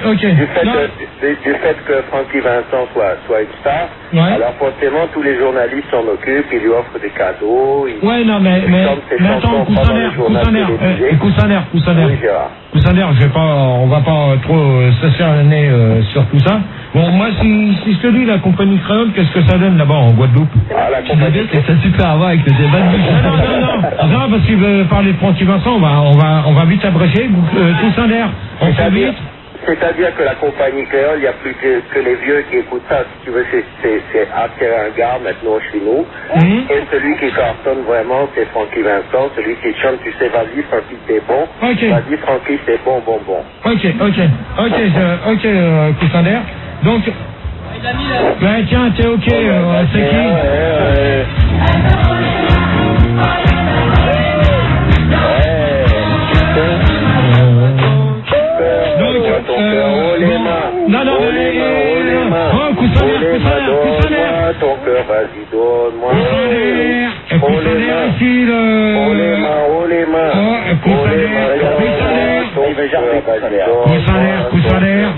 fait que Francky Vincent soit une star, alors forcément tous les journalistes s'en occupent, ils lui offrent des cadeaux. Ouais, non, mais attends, Coussin-Air, on va pas trop s'acharner sur tout ça. Bon, moi, si je te dis la compagnie créole, qu'est-ce que ça donne là-bas en Guadeloupe? La compagnie, c'est que ça a super à voir avec le débat de Non, parce qu'il veut parler de Francky Vincent, on va vite abréger. Coussin-Air, on fait vite. C'est-à-dire que la compagnie créole, il n'y a plus que les vieux qui écoutent ça. Si tu veux, c'est attirer un gars maintenant chez nous. Et celui qui cartonne vraiment, c'est Francky Vincent. Celui qui chante, tu sais, vas-y, Francky, c'est bon. Vas-y, Francky, c'est bon. Ok, Coussin-Air. Donc, ben tiens, t'es ok, c'est qui? Coussin-Air, ton cœur, vas-y, donne-moi. Coussin-Air, ici, Coussin-Air,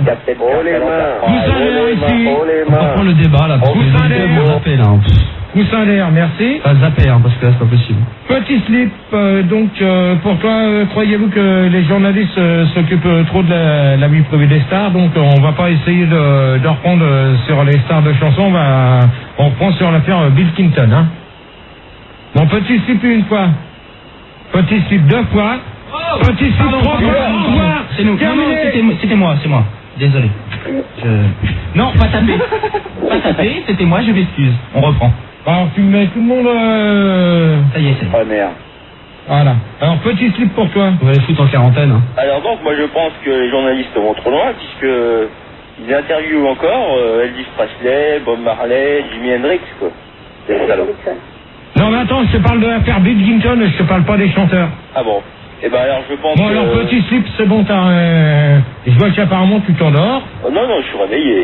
ici. On reprend le débat là, parce que vous zappez là. Coussin-Air, merci. Pas zapper, parce que là c'est pas possible. Petit slip, pour toi, croyez-vous que les journalistes s'occupent trop de la vie privée des stars, donc on va pas essayer de reprendre sur les stars de chansons, on reprend sur l'affaire Bill Clinton, hein. Bon, petit slip une fois, petit slip deux fois, petit slip trois fois, c'est nous. Non, c'était moi. Désolé. Non, pas taper, c'était moi, je m'excuse. On reprend. Alors tu mets tout le monde... Ça y est, c'est Oh merde. Voilà. Alors petit slip pour toi. On va les foutre en quarantaine. Hein. Alors donc moi je pense que les journalistes vont trop loin puisque ils interviewent encore Elvis Presley, Bob Marley, Jimi Hendrix quoi. C'est salauds. Non mais attends, je te parle de l'affaire Bill Clinton, je te parle pas des chanteurs. Ah bon. Eh ben alors je pense Bon alors petit slip c'est bon, je vois qu'apparemment tu t'endors. Oh, non, je suis réveillé.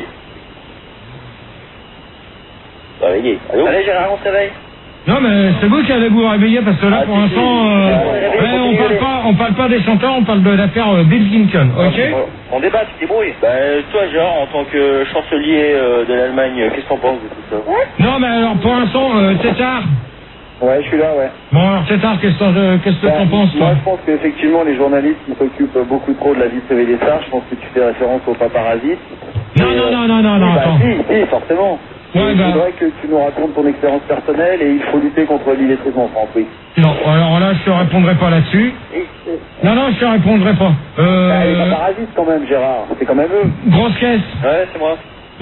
Réveillé. Allô? Allez Gérard, on se réveille. Non mais c'est vous qui allez vous réveiller parce que là pour l'instant on parle pas des chanteurs, on parle de l'affaire Bill Clinton, ok? On débat, tu débrouilles. Toi Gérard, en tant que chancelier de l'Allemagne, qu'est-ce que t'en penses de tout ça? Non mais alors pour l'instant, Tétard. Ouais, je suis là, ouais. Bon alors Tétard, qu'est-ce que t'en penses toi? Moi je pense qu'effectivement les journalistes qui s'occupent beaucoup trop de la vie privée des stars, je pense que tu fais référence aux paparazzi. Non, attends. Si, forcément. Ouais, il faudrait que tu nous racontes ton expérience personnelle et il faut lutter contre l'illettrisme en France, oui. Non, alors là, je te répondrai pas là-dessus. Non, je te répondrai pas. Les paparazzi quand même, Gérard, c'est quand même eux. Grosse caisse. Ouais, c'est moi.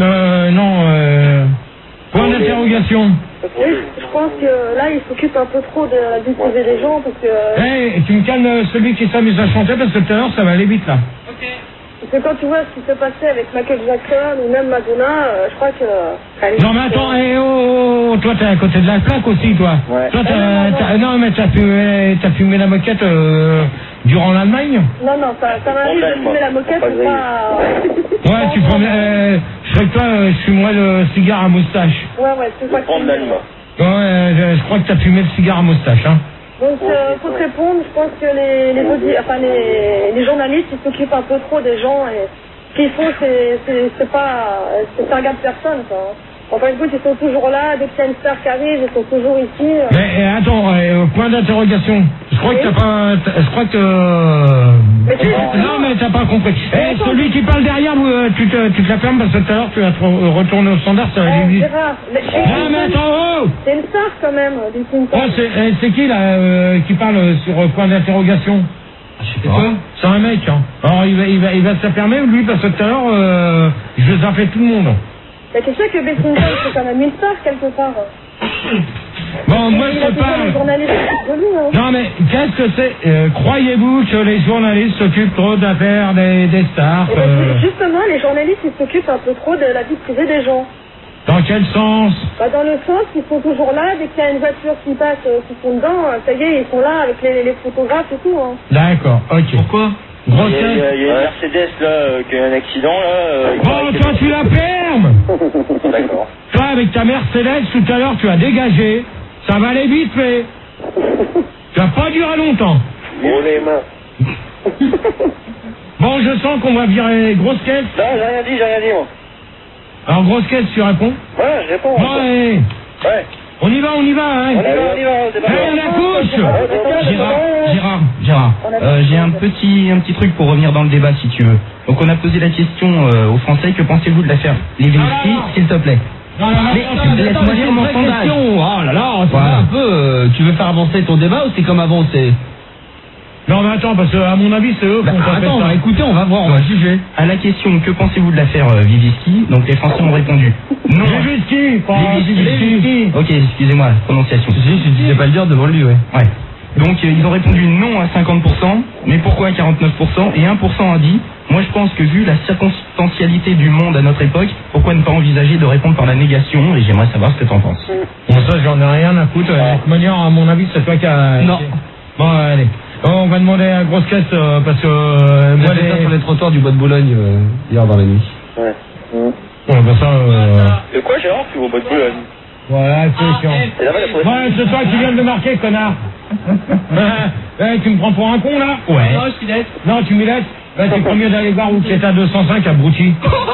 Point d'interrogation. Je pense que là, il s'occupe un peu trop de la vie privée des gens parce que... Tu me calmes celui qui s'amuse à chanter parce que tout à l'heure, ça va aller vite là. Ok. Parce que quand tu vois ce qui s'est passé avec Michael Jackson ou même Madonna, je crois que... Non mais attends, toi t'es à côté de la plaque aussi, toi. Ouais. Toi non mais t'as fumé la moquette durant l'Allemagne? Non, ça m'arrive de fumer la moquette, c'est pas... Ouais, tu prends... je serais que toi, je fumerais le cigare à moustache. Ouais, c'est pas prendre l'allemand. Ouais, je crois que t'as fumé le cigare à moustache, hein. Donc, pour te répondre, je pense que les journalistes, ils s'occupent un peu trop des gens et ce qu'ils font, c'est pas regarde personne, quoi. En fin de compte, ils sont toujours là, dès qu'il y a une star qui arrive, ils sont toujours ici. Mais attends, point d'interrogation. Je crois que t'as pas... Je crois que... Non, mais t'as pas compris. Celui qui parle derrière, tu te la fermes parce que tout à l'heure, tu vas retourner au standard, ça va aller vite. Non, mais attends, c'est une star quand même, c'est qui là qui parle sur point d'interrogation? Je sais pas. C'est un mec, hein. Alors il va se la fermer, lui, parce que tout à l'heure, je vous en fais tout le monde. Mais tu sais que Bill Clinton, c'est quand même une star quelque part. Bon, moi je parle. Non mais qu'est-ce que c'est croyez-vous que les journalistes s'occupent trop d'affaires des stars Justement, les journalistes, ils s'occupent un peu trop de la vie privée des gens. Dans quel sens? Dans le sens qu'ils sont toujours là, dès qu'il y a une voiture qui passe, qui sont dedans, ça y est, ils sont là avec les photographes et tout. Hein. D'accord, ok. Pourquoi? Il y a une Mercedes là, qui a un accident là. Bon, toi tu la fermes. D'accord. Toi avec ta Mercedes, tout à l'heure tu as dégagé. Ça va aller vite, mais ça va pas durer longtemps. Oh les mains. Bon, je sens qu'on va virer grosse caisse. Non, j'ai rien dit, moi. Alors, grosse caisse, tu réponds? Ouais, je réponds. Bon, allez. Ouais. On y va, hein. On y va, c'est pas Allez, la couche. Gérard, j'ai un petit truc pour revenir dans le débat si tu veux. Donc on a posé la question aux Français, que pensez-vous de l'affaire Lewinsky, s'il te plaît? Mais laisse-moi dire mon sondage. Oh là là, c'est Voilà. un peu... Tu veux faire avancer ton débat ou c'est comme avant? Non mais attends, parce que à mon avis c'est eux qui ont fait Attends, ça. écoutez, on va voir, on va juger. À la question, que pensez-vous de l'affaire Lewinsky? Donc les Français ont répondu non. Lewinsky, pas Lewinsky. Ok, excusez-moi, prononciation. Je disais pas le dire devant lui, ouais. Donc ils ont répondu non à 50%, mais pourquoi à 49%? Et 1% a dit, moi je pense que vu la circonstancialité du monde à notre époque, pourquoi ne pas envisager de répondre par la négation? Et j'aimerais savoir ce que t'en penses. Bon ça j'en ai rien à foutre, de toute manière à mon avis c'est toi qui a... Non. Bon allez, on va demander à grosse caisse parce que... moi j'ai ça sur les trottoirs du bois de Boulogne hier dans la nuit. Ouais. Ouais bah ça... De quoi, Gérard, tu vas au bout de Boulogne? Voilà, c'est chiant. Ouais, c'est toi qui viens de marquer, connard. Tu me prends pour un con, là? Ouais. Non, je suis laisse. Non, tu me laisses? Bah, c'est mieux d'aller voir où c'est à 205 à Brouty.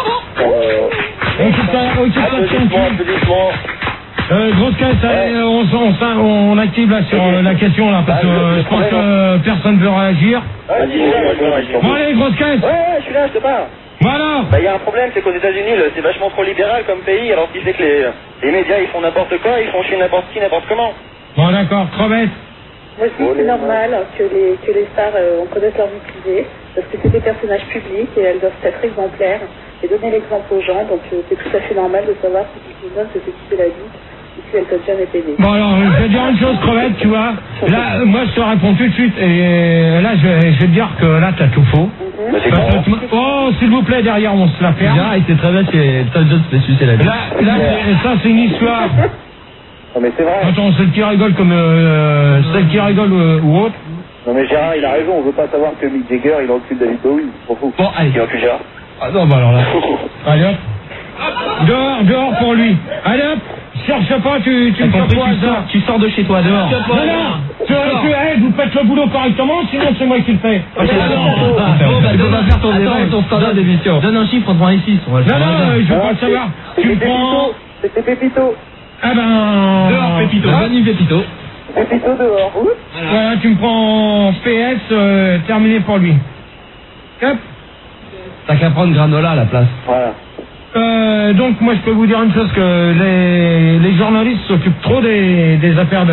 Grosse caisse, allez, on active là sur la question, là, parce que je pense que personne ne veut réagir. Bon, allez, grosse caisse. Ouais, je suis là, je te parle. Voilà. Bah, il y a un problème, c'est qu'aux États-Unis, c'est vachement trop libéral comme pays, alors qu'il sait que les médias, ils font n'importe quoi, ils font chier n'importe qui, n'importe comment. Bon, d'accord, crevette. Moi, je dis que c'est normal que les stars on connaisse leur vie privée, parce que c'est des personnages publics et elles doivent être exemplaires et donner l'exemple aux gens, donc c'est tout à fait normal de savoir si Bill Clinton se fait quitter la vie et si Elton John est aidé. Bon, alors, je vais dire une chose, crevette, tu vois. Là, moi, je te réponds tout de suite, et là, je vais te dire que là, t'as tout faux. Oh, s'il vous plaît, derrière, on se la ferme. Gérard, il sait très bien que Elton John se fait sucer la vie. Là, ça, c'est une histoire. Non mais c'est vrai. Attends, celle qui rigole comme celle qui rigole ou autre. Non mais Gérard, il a raison, on veut pas savoir que Mick Jagger, il encule David Bowie. Pour fou. Bon, allez. Tu Gérard? Ah non, bah alors là. Allez hop. Dehors pour lui. Allez hop. Cherche pas, tu me fais quoi ça? Tu sors de chez toi, dehors. Non, vous faites le boulot correctement, sinon c'est moi qui le fais. Tu peux pas faire ton débat et ton standard d'émission. Donne un chiffre entre 1 et 6. Non, je veux pas le savoir. Tu me prends... C'était Pépito. Ah ben... Dehors, Pépito. Bonne Pépito. Pépito dehors. Voilà, tu me prends PS, terminé pour lui. Hop. T'as qu'à prendre Granola à la place. Voilà. Donc moi je peux vous dire une chose, que les journalistes s'occupent trop des affaires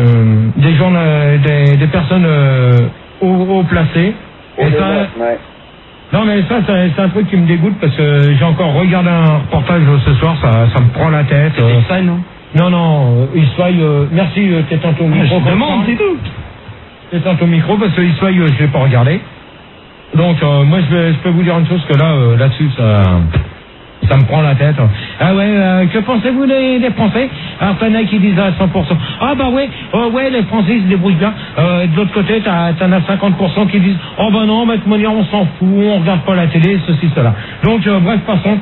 des personnes haut placées. Et ça, ouais. non mais ça c'est un truc qui me dégoûte, parce que j'ai encore regardé un reportage ce soir, ça me prend la tête. C'est ça, non? Non, merci, t'éteins ton micro. Je demande, c'est tout. T'éteins ton micro, parce que Israël, je vais pas regarder. Donc moi je peux vous dire une chose, que là-dessus ça me prend la tête. Ah ouais, que pensez-vous des Français? Alors t'en as qui disent à 100%. Ah bah ouais, les Français ils se débrouillent bien. De l'autre côté, t'en as 50% qui disent oh bah non, de toute manière on s'en fout, on regarde pas la télé, ceci, cela. Donc bref, passons.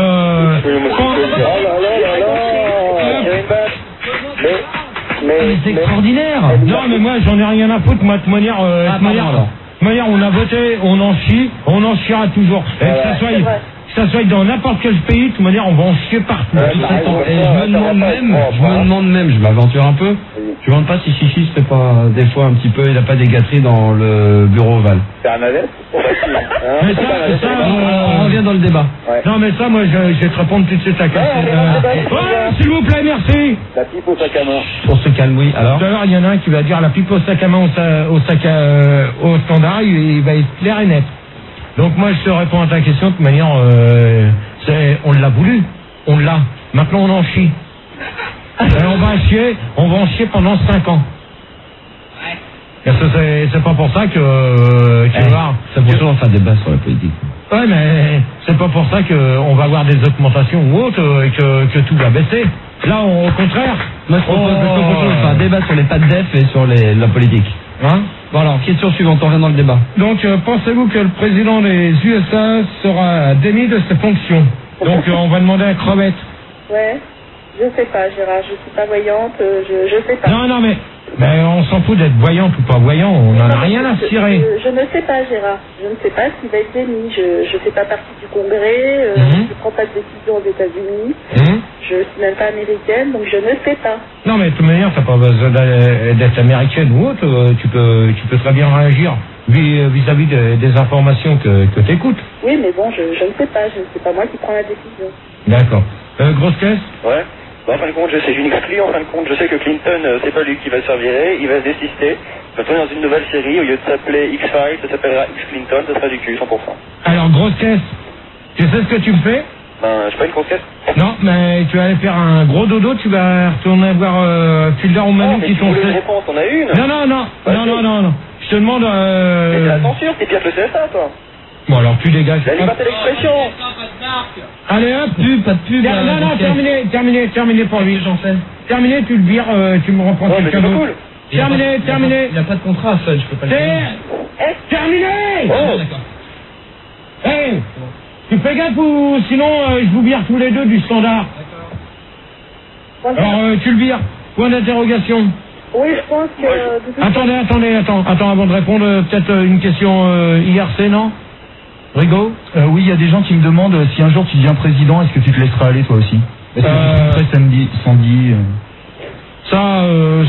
Mais c'est extraordinaire. Non mais moi j'en ai rien à foutre, moi de toute manière, on a voté, on en chiera toujours. Et que ça soit dans n'importe quel pays, de toute manière, on va en chier partout. Et je me demande même, je m'aventure un peu, je me demande pas si Chichi se fait pas des fois un petit peu, il a pas des gâteries dans le bureau ovale. c'est un navette. Mais ça, on revient dans le débat. Ouais. non mais ça, moi, je vais te répondre tout de suite à la question. S'il vous plaît, merci. La pipe au sac à main. Pour se calmer, oui. Alors Tout à l'heure, il y en a un qui va dire la pipe au sac à main au standard, il va être clair et net. Donc moi je te réponds à ta question de toute manière, on l'a voulu, on l'a. Maintenant on en chie. Et on va en chier pendant 5 ans. Et c'est pas pour ça que tu vas voir. C'est pour ça qu'on fait un débat sur la politique. Ouais, mais c'est pas pour ça qu'on va avoir des augmentations ou autres, que tout va baisser. Là, au contraire. Moi je propose de faire un débat sur les pas de def et sur la politique. Hein? Bon alors, question suivante, on revient dans le débat. Donc, pensez-vous que le président des USA sera démis de ses fonctions? Donc, on va demander à Crevette. Ouais, je sais pas, Gérard, je suis pas voyante, je sais pas. Non, mais Mais on s'en fout d'être voyante ou pas voyant, on n'en a rien à cirer. Je ne sais pas, Gérard. Je ne sais pas s'il va être démis. Je ne fais pas partie du Congrès, je ne prends pas de décision aux États-Unis, je ne suis même pas américaine, donc je ne sais pas. Non, mais de toute manière, tu n'as pas besoin d'être américaine ou autre, tu peux très bien réagir vis-à-vis des informations que tu écoutes. Oui, mais bon, je ne sais pas, c'est pas moi qui prends la décision. D'accord. Grosse caisse? Ouais. Bon, en fin de compte, je sais, je n'exclus, en fin de compte, je sais que Clinton, c'est pas lui qui va se faire virer, il va se désister. Il va tourner dans une nouvelle série, au lieu de s'appeler X-Files, ça s'appellera X-Clinton, ça sera du cul, 100%. Alors, grosse caisse, tu sais ce que tu me fais? Ben, je suis pas une grosse caisse. Non, mais tu vas aller faire un gros dodo, tu vas retourner voir Fulder ou Manu qui t'ont fait. Une réponse, on a une. Non. Je te demande. Mais c'est la censure, t'es pire que le CSA, toi. Bon, alors tu dégages. La liberté d'expression. Allez hop, pas de pub. Non, terminé pour lui, j'en sais. Terminé, tu le vires, tu me reprends quelqu'un d'autre. Cool. Terminé. Il n'y a pas de contrat, Fudge, je peux pas le dire. Terminé. Oh, d'accord. Hey, tu fais gaffe ou sinon je vous vire tous les deux du standard. D'accord. Alors tu le vires. Point d'interrogation. Oui, je pense que... Attends, avant de répondre, peut-être une question IRC, non? Rigaud? Oui, il y a des gens qui me demandent si un jour tu deviens président, est-ce que tu te laisseras aller toi aussi? Est-ce que tu serais Sandy Ça,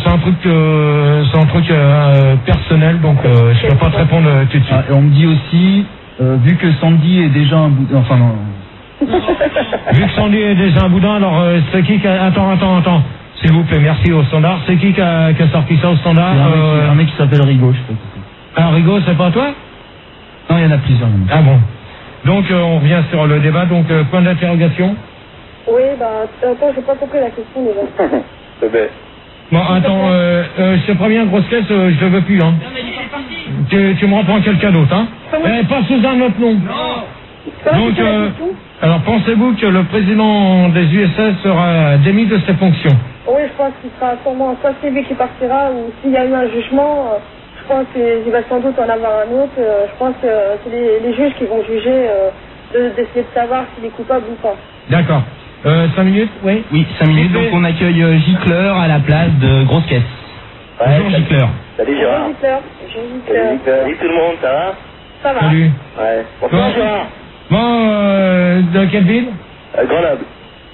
c'est un truc personnel, donc je peux pas te répondre tout de suite. Et on me dit aussi, vu que Sandy est déjà un boudin, enfin non. Vu que Sandy est déjà un boudin, alors c'est qui qui a... Attends. S'il vous plaît, merci au standard. C'est qui a sorti ça au standard? Un mec qui s'appelle Rigaud, je sais pas. Ah, Rigaud, c'est pas toi? Non, il y en a plusieurs. Ah bon. Donc, on revient sur le débat. Donc, point d'interrogation? Oui, attends, j'ai pas compris la question déjà. C'est bête. Bon, attends, je te préviens, grosse caisse, je le veux plus, hein. Tu me reprends quelqu'un d'autre, hein. Pas sous un autre nom. Non. Donc, alors, pensez-vous que le président des USS sera démis de ses fonctions? Oui, je pense qu'il sera sûrement, soit c'est lui qui partira, ou s'il y a eu un jugement, je pense qu'il va sans doute en avoir un autre. Je pense que c'est les juges qui vont juger, d'essayer de savoir s'il est coupable ou pas. D'accord. 5 minutes? Oui. Oui, 5 minutes, donc on accueille Gicleur à la place de Grosse Caisse. Ouais, Bonjour Gicleur. Salut Gérard. Salut tout le monde, ça va? Ça va. Salut. Ouais. Bonsoir Gérard. Bon, de quelle ville? Grenoble.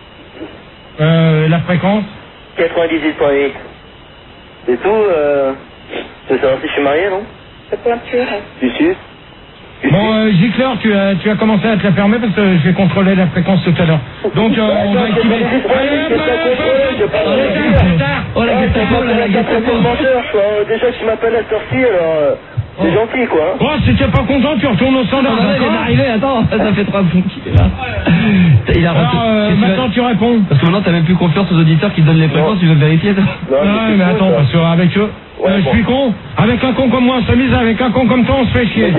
La fréquence? 98.8. C'est tout, tu veux savoir si je suis marié, non? C'est pour la tuer. Tu suis? Bon, Gicleur, tu as commencé à te la fermer parce que je vais contrôler la fréquence tout à l'heure. Donc, on va activer... Oh, la Gestapo. Déjà que tu m'appelles à la sortie, alors... C'est gentil, quoi. Oh, si t'es pas content, tu retournes au standard. Il est arrivé, attends, ça fait 3 points qu'il est là. Il a alors, maintenant tu réponds. Parce que maintenant t'as même plus confiance aux auditeurs qui donnent les fréquences, tu veux vérifier toi? Non, mais attends, parce qu'avec eux, je suis con. Avec un con comme moi, on s'amuse, avec un con comme toi, on se fait chier.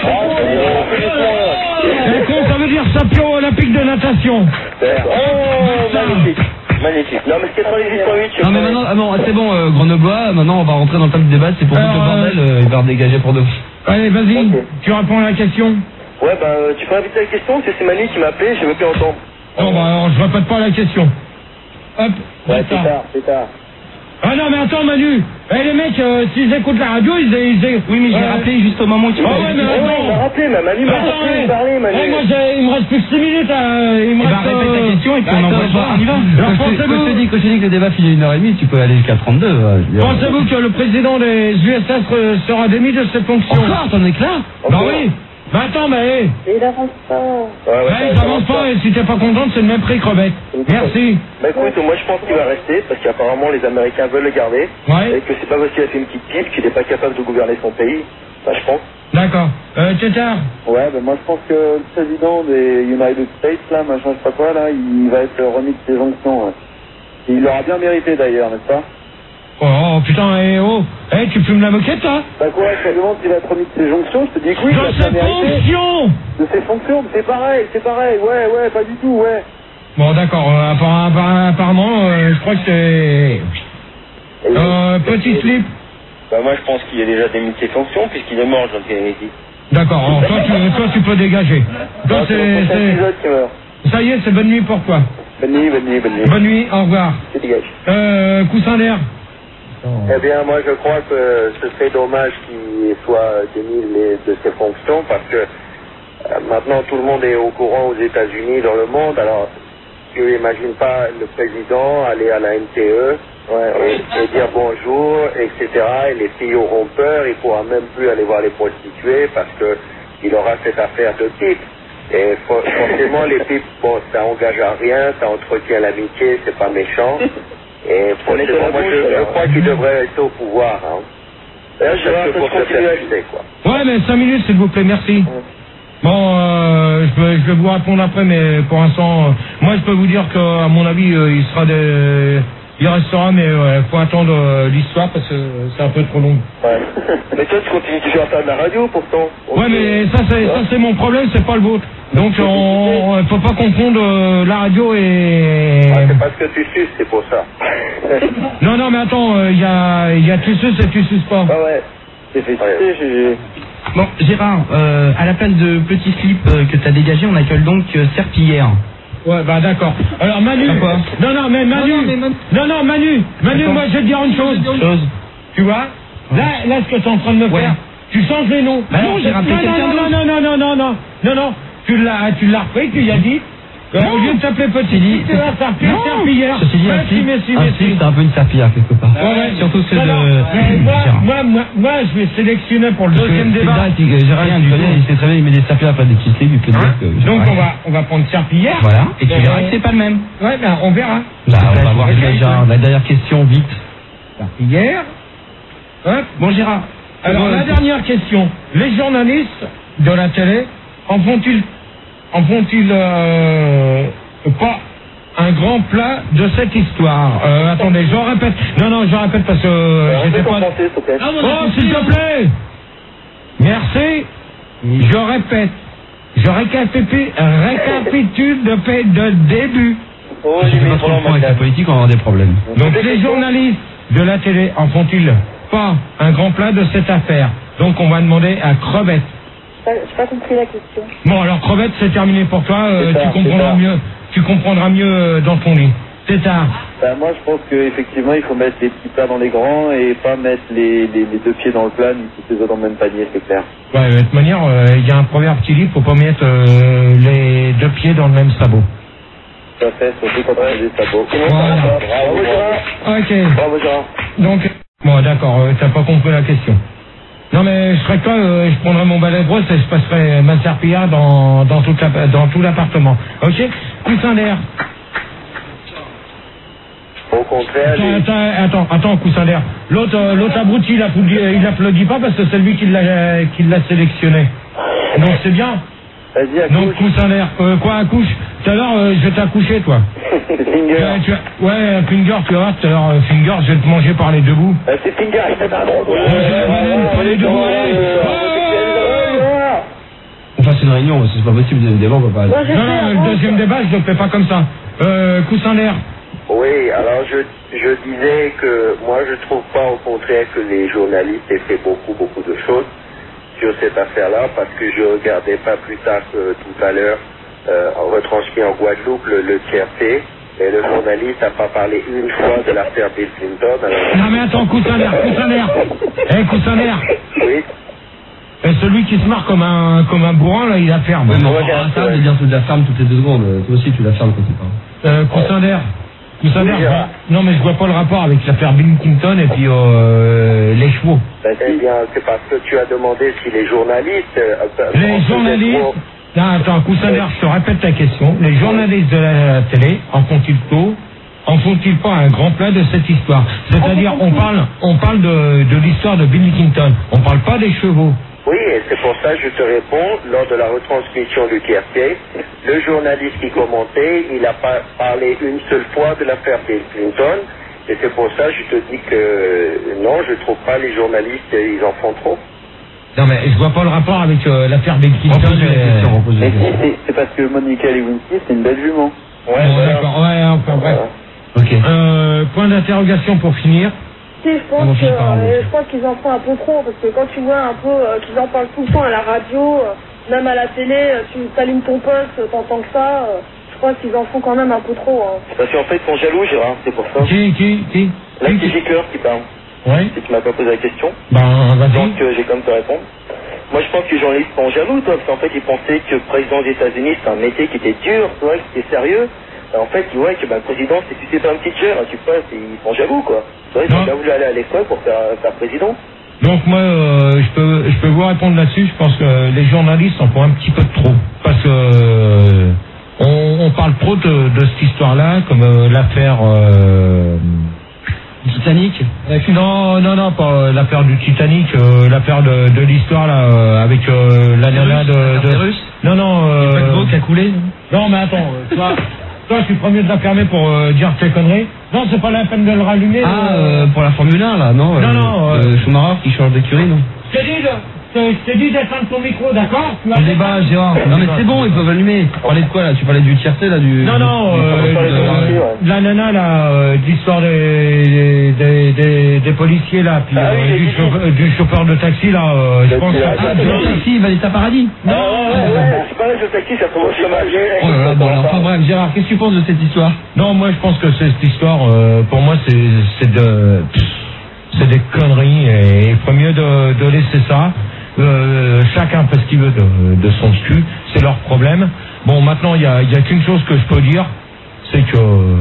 Un con, ça veut dire champion olympique de natation. Oh, magnifique. Magnifique. Non, mais c'est 98.8. Non, mais maintenant, c'est bon, Grenoblois, maintenant on va rentrer dans le thème du débat, c'est pour tout le bordel, il va redégager pour deux. Allez, vas-y, tu réponds à la question. Ouais, tu peux répéter la question, parce que c'est Manu qui m'a appelé, je veux plus entendre. Non, alors, je répète pas la question. Hop, ouais, c'est tard. Ah non, mais attends, Manu. Les mecs, s'ils écoutent la radio, ils... Oui, mais j'ai rappelé juste au moment où tu m'as dit. Il m'a rappelé, Manu m'a parlé, Manu. Moi, il me reste plus que 6 minutes. Il me reste... répète ta question et puis on envoie pas. On y va. Alors, pensez-vous... Quand je te dis que le débat finit 1h30, tu peux aller jusqu'à 32. Pensez-vous que le président des USS sera démis de ses fonctions? Encore, t'en es clair? Bah oui. Bah attends, Et il avance pas. Il avance pas, et si t'es pas contente, c'est le même prix, crevette. Merci. Bah écoute, moi je pense qu'il va rester, parce qu'apparemment les Américains veulent le garder. Ouais. Et que c'est pas parce qu'il a fait une petite pipe qu'il est pas capable de gouverner son pays. Enfin, je pense. D'accord. Tétard. Ouais, moi je pense que le président des United States, là, machin, je sais pas quoi, là, il va être remis de ses fonctions. Ouais. Et il l'aura bien mérité d'ailleurs, n'est-ce pas? Oh putain, tu fumes la moquette, toi? Bah quoi, je te demande s'il va être remis de ses fonctions, je te dis que oui. De ses fonctions! De ses fonctions, c'est pareil, ouais, pas du tout, ouais. Bon, d'accord, apparemment, je crois que c'est... petit slip. Bah moi je pense qu'il a déjà démis de ses fonctions, puisqu'il est mort, John Kennedy. D'accord, alors toi tu peux dégager. Toi c'est... Ça y est, c'est bonne nuit pour toi. Bonne nuit. Bonne nuit, au revoir. Tu dégages. Coussin d'air. Eh bien, moi, je crois que ce serait dommage qu'il soit démis de ses fonctions parce que maintenant, tout le monde est au courant aux États-Unis, dans le monde. Alors, tu n'imagines pas le président aller à la NTE et dire bonjour, etc. Et les filles auront peur, il ne pourra même plus aller voir les prostituées parce qu'il aura cette affaire de type. Et forcément, les pipes, bon, ça engage à rien, ça entretient l'amitié, c'est pas méchant. Et forcément, moi, je crois qu'il devrait rester au pouvoir. Hein. D'ailleurs, je peux continuer à ajuster, quoi. Ouais, mais 5 minutes, s'il vous plaît, merci. Bon, je vais vous répondre après, mais pour l'instant, moi, je peux vous dire qu'à mon avis, il restera, mais faut attendre l'histoire parce que c'est un peu trop long. Ouais. Mais toi, tu continues toujours à faire de la radio, pourtant. Ouais, mais ça c'est mon problème, c'est pas le vôtre. Donc, on faut pas confondre la radio et... Ouais, c'est parce que tu suces, c'est pour ça. Non, mais attends, il y a tu suces et tu suces pas. Ah ouais, c'est fait sucer, Bon, Gérard, à la place de Petit Slip que t'as dégagé, on accueille donc Serpillière. Ouais, bah d'accord. Alors Manu, non, mais Manu, non, Manu, moi je vais te dire une chose. Tu vois, là ce que tu es en train de me faire, tu changes les noms. Bah non, j'ai rappelé quelqu'un d'autre. Non, tu l'as repris, tu y as dit. Au lieu de t'appeler Petit Slip, tu vas t'appeler Serpillière. Ceci dit, un slip, c'est un peu une serpillière quelque part. Ouais, surtout ceux de... Moi, je vais sélectionner pour le deuxième débat. Gérard, il sait très bien, il met des serpillères à place des petits slips. Donc on va prendre Serpillière. Voilà, et tu verras que c'est pas le même. Ouais, ben on verra. Bah, on va voir Gérard. La dernière question, vite. Serpillière. Bon, Gérard. Alors, la dernière question. Les journalistes de la télé en font-ils pas un grand plat de cette histoire? Attendez, je répète. Non, je répète parce que j'étais pas... Oh, s'il te plaît. Merci. Je répète. Je récapitule de début. Si tu passes trop de temps avec la politique, on va avoir des problèmes. Donc, les journalistes de la télé en font-ils pas un grand plat de cette affaire? Donc, on va demander à Crevette. J'ai pas compris la question. Bon, alors Crevette, c'est terminé pour toi. Tu comprendras mieux dans ton lit. C'est tard. Ben, moi, je pense qu'effectivement, il faut mettre les petits plats dans les grands et pas mettre les deux pieds dans le plat, ni tous les autres dans le même panier, c'est clair. Ouais, de toute manière, il y a un proverbe qui dit, faut pas mettre les deux pieds dans le même sabot. Tout à fait, surtout quand on a des sabots. Voilà. Bravo, Gérard. Ok. Bravo, Gérard. Donc, bon, d'accord, t'as pas compris la question. Non, mais je serais quoi, je prendrais mon balai de brosse et je passerais ma serpillière dans tout l'appartement. Ok? Coussin d'air. Au contraire, Attends, coussin d'air. L'autre abruti, il applaudit pas parce que c'est lui qui l'a sélectionné. Donc c'est bien. Vas-y, accouche. Donc coussin d'air. Quoi, accouche? Tout à l'heure, je vais t'accoucher, toi. Finger. Ouais, Finger, tu vois, tout à l'heure, Finger, je vais te manger par les deux bouts. C'est Finger, il fait pas bon. Par les deux bouts, allez. On fasse une réunion, parce que c'est pas possible de débat, on va pas... Non, le deuxième débat, je le fais pas comme ça. Coussin d'air. oui, alors je disais que moi je trouve pas au contraire que les journalistes aient fait beaucoup de choses sur cette affaire-là, parce que je regardais pas plus tard que tout à l'heure, retransmis en Guadeloupe, le TRT, et le journaliste n'a pas parlé une fois de l'affaire Bill Clinton. Alors... Non mais attends, coussin d'air. Coussin d'air. Oui. Et celui qui se marre comme un bourrin, là, il la ferme. Oui, mais enfin, ça, de dire tu la fermes toutes les 2 secondes. Toi aussi, tu la fermes quand tu parles. Coussin d'air. Non, mais je vois pas le rapport avec l'affaire Bill Clinton et puis les chevaux. Eh bien, c'est parce que tu as demandé si les journalistes... Les journalistes... Non, attends, coussin d'air, je te répète ta question. Les journalistes de la télé en font-ils pas un grand plat de cette histoire? C'est-à-dire, on parle de l'histoire de Bill Clinton. On parle pas des chevaux. Oui, et c'est pour ça que je te réponds, lors de la retransmission du TRT, le journaliste qui commentait, il n'a pas parlé une seule fois de l'affaire Bill Clinton, et c'est pour ça que je te dis que non, je trouve pas les journalistes, ils en font trop. Non, mais je vois pas le rapport avec l'affaire Bill Clinton. Mais si, c'est parce que Monica Lewinsky, c'est une belle jument. Ouais, bon, d'accord, ouais, enfin bref. Ok. Point d'interrogation pour finir. Si, je pense qu'ils en font un peu trop, parce que quand tu vois un peu qu'ils en parlent tout le temps à la radio, même à la télé, tu t'allumes ton poste, t'entends que ça, je pense qu'ils en font quand même un peu trop. Hein. Parce qu'en fait, ils sont jaloux, Gérard, c'est pour ça. Qui Là, c'est J-Cœur qui parle. Oui. Et tu m'as pas posé la question. Ben, vas-y. Donc, j'ai quand même te répondre. Moi, je pense que les journalistes sont jaloux, toi, parce qu'en fait, ils pensaient que le président des États-Unis, c'était un métier qui était dur, tu vois, qui était sérieux. Et en fait, ils voient que le président, c'est tu sais pas un petit cher, tu passes, ils sont jaloux, quoi. Tu vois, ils ont bien voulu aller à l'école pour faire président. Donc moi, je peux vous répondre là-dessus. Je pense que les journalistes en font un petit peu de trop, parce que on parle trop de cette histoire-là, comme l'affaire Titanic. Non, pas l'affaire du Titanic, l'affaire de l'histoire là, avec la nana de. Non. Le paquebot qui a coulé. Non, mais attends, toi, je suis premier de la fermer pour dire tes conneries. Non, c'est pas la peine de le rallumer. Pour la Formule 1, là, non. Non. Schumacher qui change d'écurie, non. Je t'ai dit d'éteindre ton micro, d'accord? Le débat, Gérard. Non, mais c'est bon, ils peuvent allumer. Tu parlais de quoi, là? Tu parlais du tiercé, là, du. Non, la nana, là, de l'histoire des policiers, là, puis du chauffeur de taxi, là, je pense. Du taxi, Vanessa Paradis. Non, c'est pas là que le taxi, ça commence à marcher. Oh là là, bon, alors, enfin bref, Gérard, qu'est-ce que tu penses de cette histoire? Non, moi, je pense que cette histoire, pour moi, c'est des conneries, et il ferait mieux de laisser ça. Chacun fait ce qu'il veut de son cul, c'est leur problème. Bon, maintenant, il y a qu'une chose que je peux dire, c'est que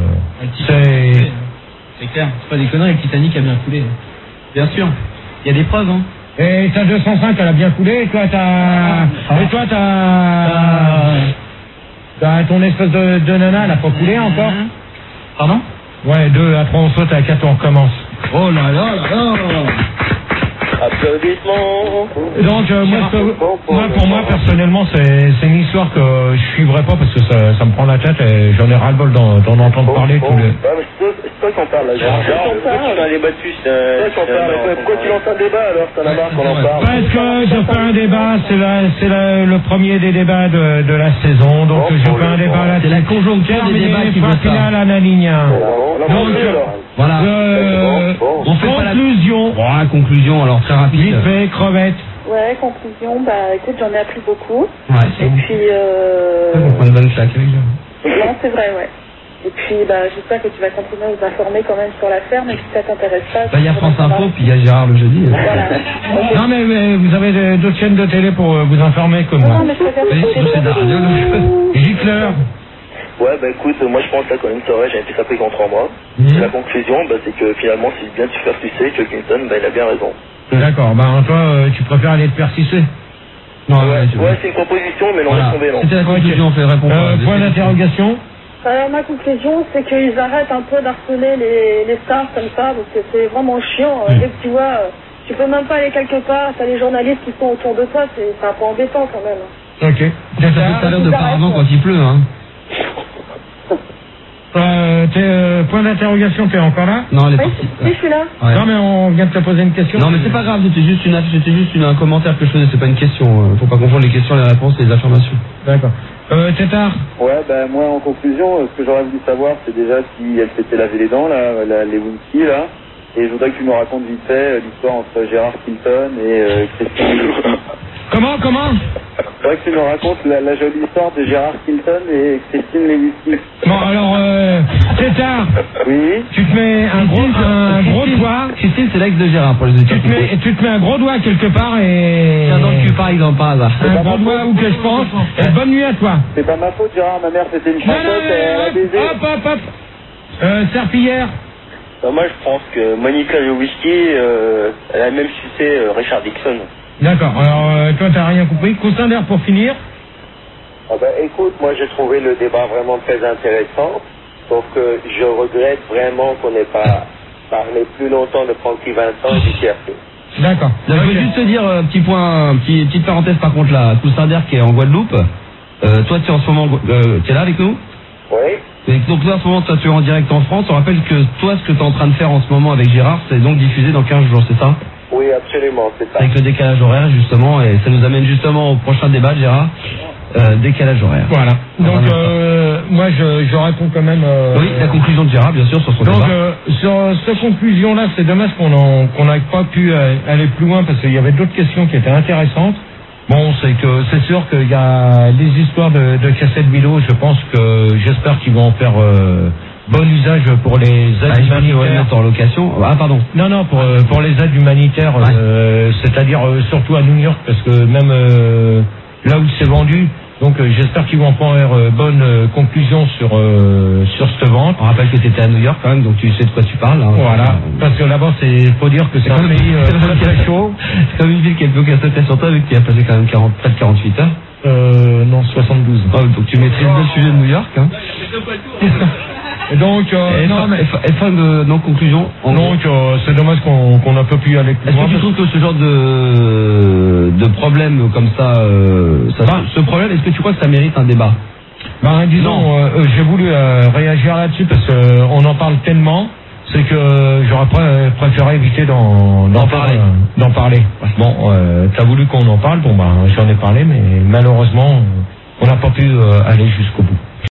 c'est clair, c'est pas des conneries, le Titanic a bien coulé. Bien sûr, il y a des preuves, hein. Et ta 205, elle a bien coulé, et toi, t'as ton espèce de nana, elle a pas coulé encore. Pardon? Ouais, 2 à 3, on saute, à 4, on recommence. Oh là là là là. Applaudissements. Donc pour moi personnellement c'est une histoire que je suivrai pas, parce que ça me prend la tête et j'en ai ras-le-bol d'en entendre parler tous les... C'est toi qui en parles là, pourquoi tu fais un débat dessus? Pourquoi tu lances un débat alors? T'en as marre qu'on en parle. Parce que je fais un débat, c'est le premier des débats de la saison, donc je fais un débat là. C'est la conjoncture des débats qui veut ça. à Nanigna. Donc voilà. On fait conclusion. Voilà, conclusion, alors très rapide. Vite fait, crevette. Ouais, conclusion, écoute, j'en ai appris beaucoup. Ouais, c'est bon. Et puis, On prend une bonne claque avec non, c'est vrai, ouais. Et puis, j'espère que tu vas continuer à nous informer quand même sur l'affaire, mais si ça t'intéresse pas... Il y a France Info, puis il y a Gérard le jeudi. Voilà. Non, mais vous avez d'autres chaînes de télé pour vous informer comme moi. Non, mais je préfère... C'est de la radio, Gicler. Ouais, écoute, moi je pense là quand même, c'est vrai, j'avais fait ça pris en 3 mois. La conclusion, c'est que finalement, si bien tu fais sucer, que Clinton, il a bien raison. D'accord, toi, tu préfères aller te faire sucer? Non, ouais, c'est une proposition, mais non, laisse tomber, non. C'était la conclusion, on fait répondre. Point d'interrogation. Alors, ma conclusion, c'est qu'ils arrêtent un peu d'harceler les stars comme ça, parce que c'est vraiment chiant. Dès que tu vois, tu peux même pas aller quelque part, t'as les journalistes qui sont autour de toi, c'est un peu embêtant quand même. Ok. Ça fait tout à l'heure de paravent quand il pleut, hein. Point d'interrogation, t'es encore là? Non, elle est partie. Oui, je suis là. Ouais. Non, mais on vient de te poser une question. Non, mais c'est pas grave, c'était juste un commentaire que je faisais, c'est pas une question. Faut pas confondre les questions, les réponses et les affirmations. D'accord. Tétard? Ouais, moi en conclusion, ce que j'aurais voulu savoir, c'est déjà si elle s'était lavé les dents, les Winky, là. Et je voudrais que tu nous racontes vite fait l'histoire entre Gérard Clinton et Christine. Comment? Je voudrais que tu nous racontes la jolie histoire de Gérard Clinton et Christine Lewinsky. Bon, alors, Tétard. Oui. Tu te mets un gros doigt. Christine, c'est l'ex de Gérard pour les auditeurs. Tu te mets un gros doigt quelque part et... Tiens dans le cul, par exemple, par hasard. Un gros doigt où que je pense. Et bonne nuit à toi. C'est pas ma faute, Gérard. Ma mère, c'était une chanteuse, elle a baisé. Hop. Serpillière. Moi, je pense que Monica Lewinsky, elle a même sucé Richard Nixon. D'accord, alors toi t'as rien compris. Coussin d'air pour finir. Écoute, moi j'ai trouvé le débat vraiment très intéressant, sauf que je regrette vraiment qu'on n'ait pas parlé plus longtemps de Francky Vincent et du tiercé. D'accord. Je veux juste te dire, petite parenthèse par contre là, Coussin d'air qui est en Guadeloupe, toi tu es en ce moment, tu es là avec nous? Oui. Et donc là en ce moment toi tu es en direct en France, on rappelle que toi ce que tu es en train de faire en ce moment avec Gérard, c'est donc diffusé dans 15 jours, c'est ça? Oui, absolument, c'est ça. Avec le décalage horaire, justement, et ça nous amène justement au prochain débat, Gérard. Décalage horaire. Voilà. Donc, moi, je réponds quand même... Oui, la conclusion de Gérard, bien sûr, sur son débat. Donc, sur cette conclusion-là, c'est dommage qu'on n'ait pas pu aller plus loin, parce qu'il y avait d'autres questions qui étaient intéressantes. Bon, c'est sûr qu'il y a les histoires de cassettes vidéo, j'espère qu'ils vont en faire bon usage pour les aides humanitaires. En location. Ah pardon. Non, pour les aides humanitaires, c'est-à-dire surtout à New York, parce que même là où c'est vendu. Donc j'espère qu'ils vont prendre bonne conclusion sur cette vente. On rappelle que tu étais à New York quand même, donc tu sais de quoi tu parles. Hein. Voilà, parce que là-bas, faut dire que c'est un pays très chaud. C'est comme une ville qui a sauté sur toi, avec qui a passé quand même près de 48 heures. Non, 72. Oh, donc tu maîtrises le sujet de New York. Hein. Et donc, fin de conclusion. Donc, c'est dommage qu'on n'a pas pu aller plus loin. Est-ce que tu trouves que ce genre de problème comme ça, ce problème, est-ce que tu crois que ça mérite un débat? Disons, j'ai voulu réagir là-dessus parce qu'on en parle tellement, c'est que j'aurais préféré éviter d'en parler. Bon, t'as voulu qu'on en parle, bon j'en ai parlé, mais malheureusement, on n'a pas pu aller jusqu'au bout.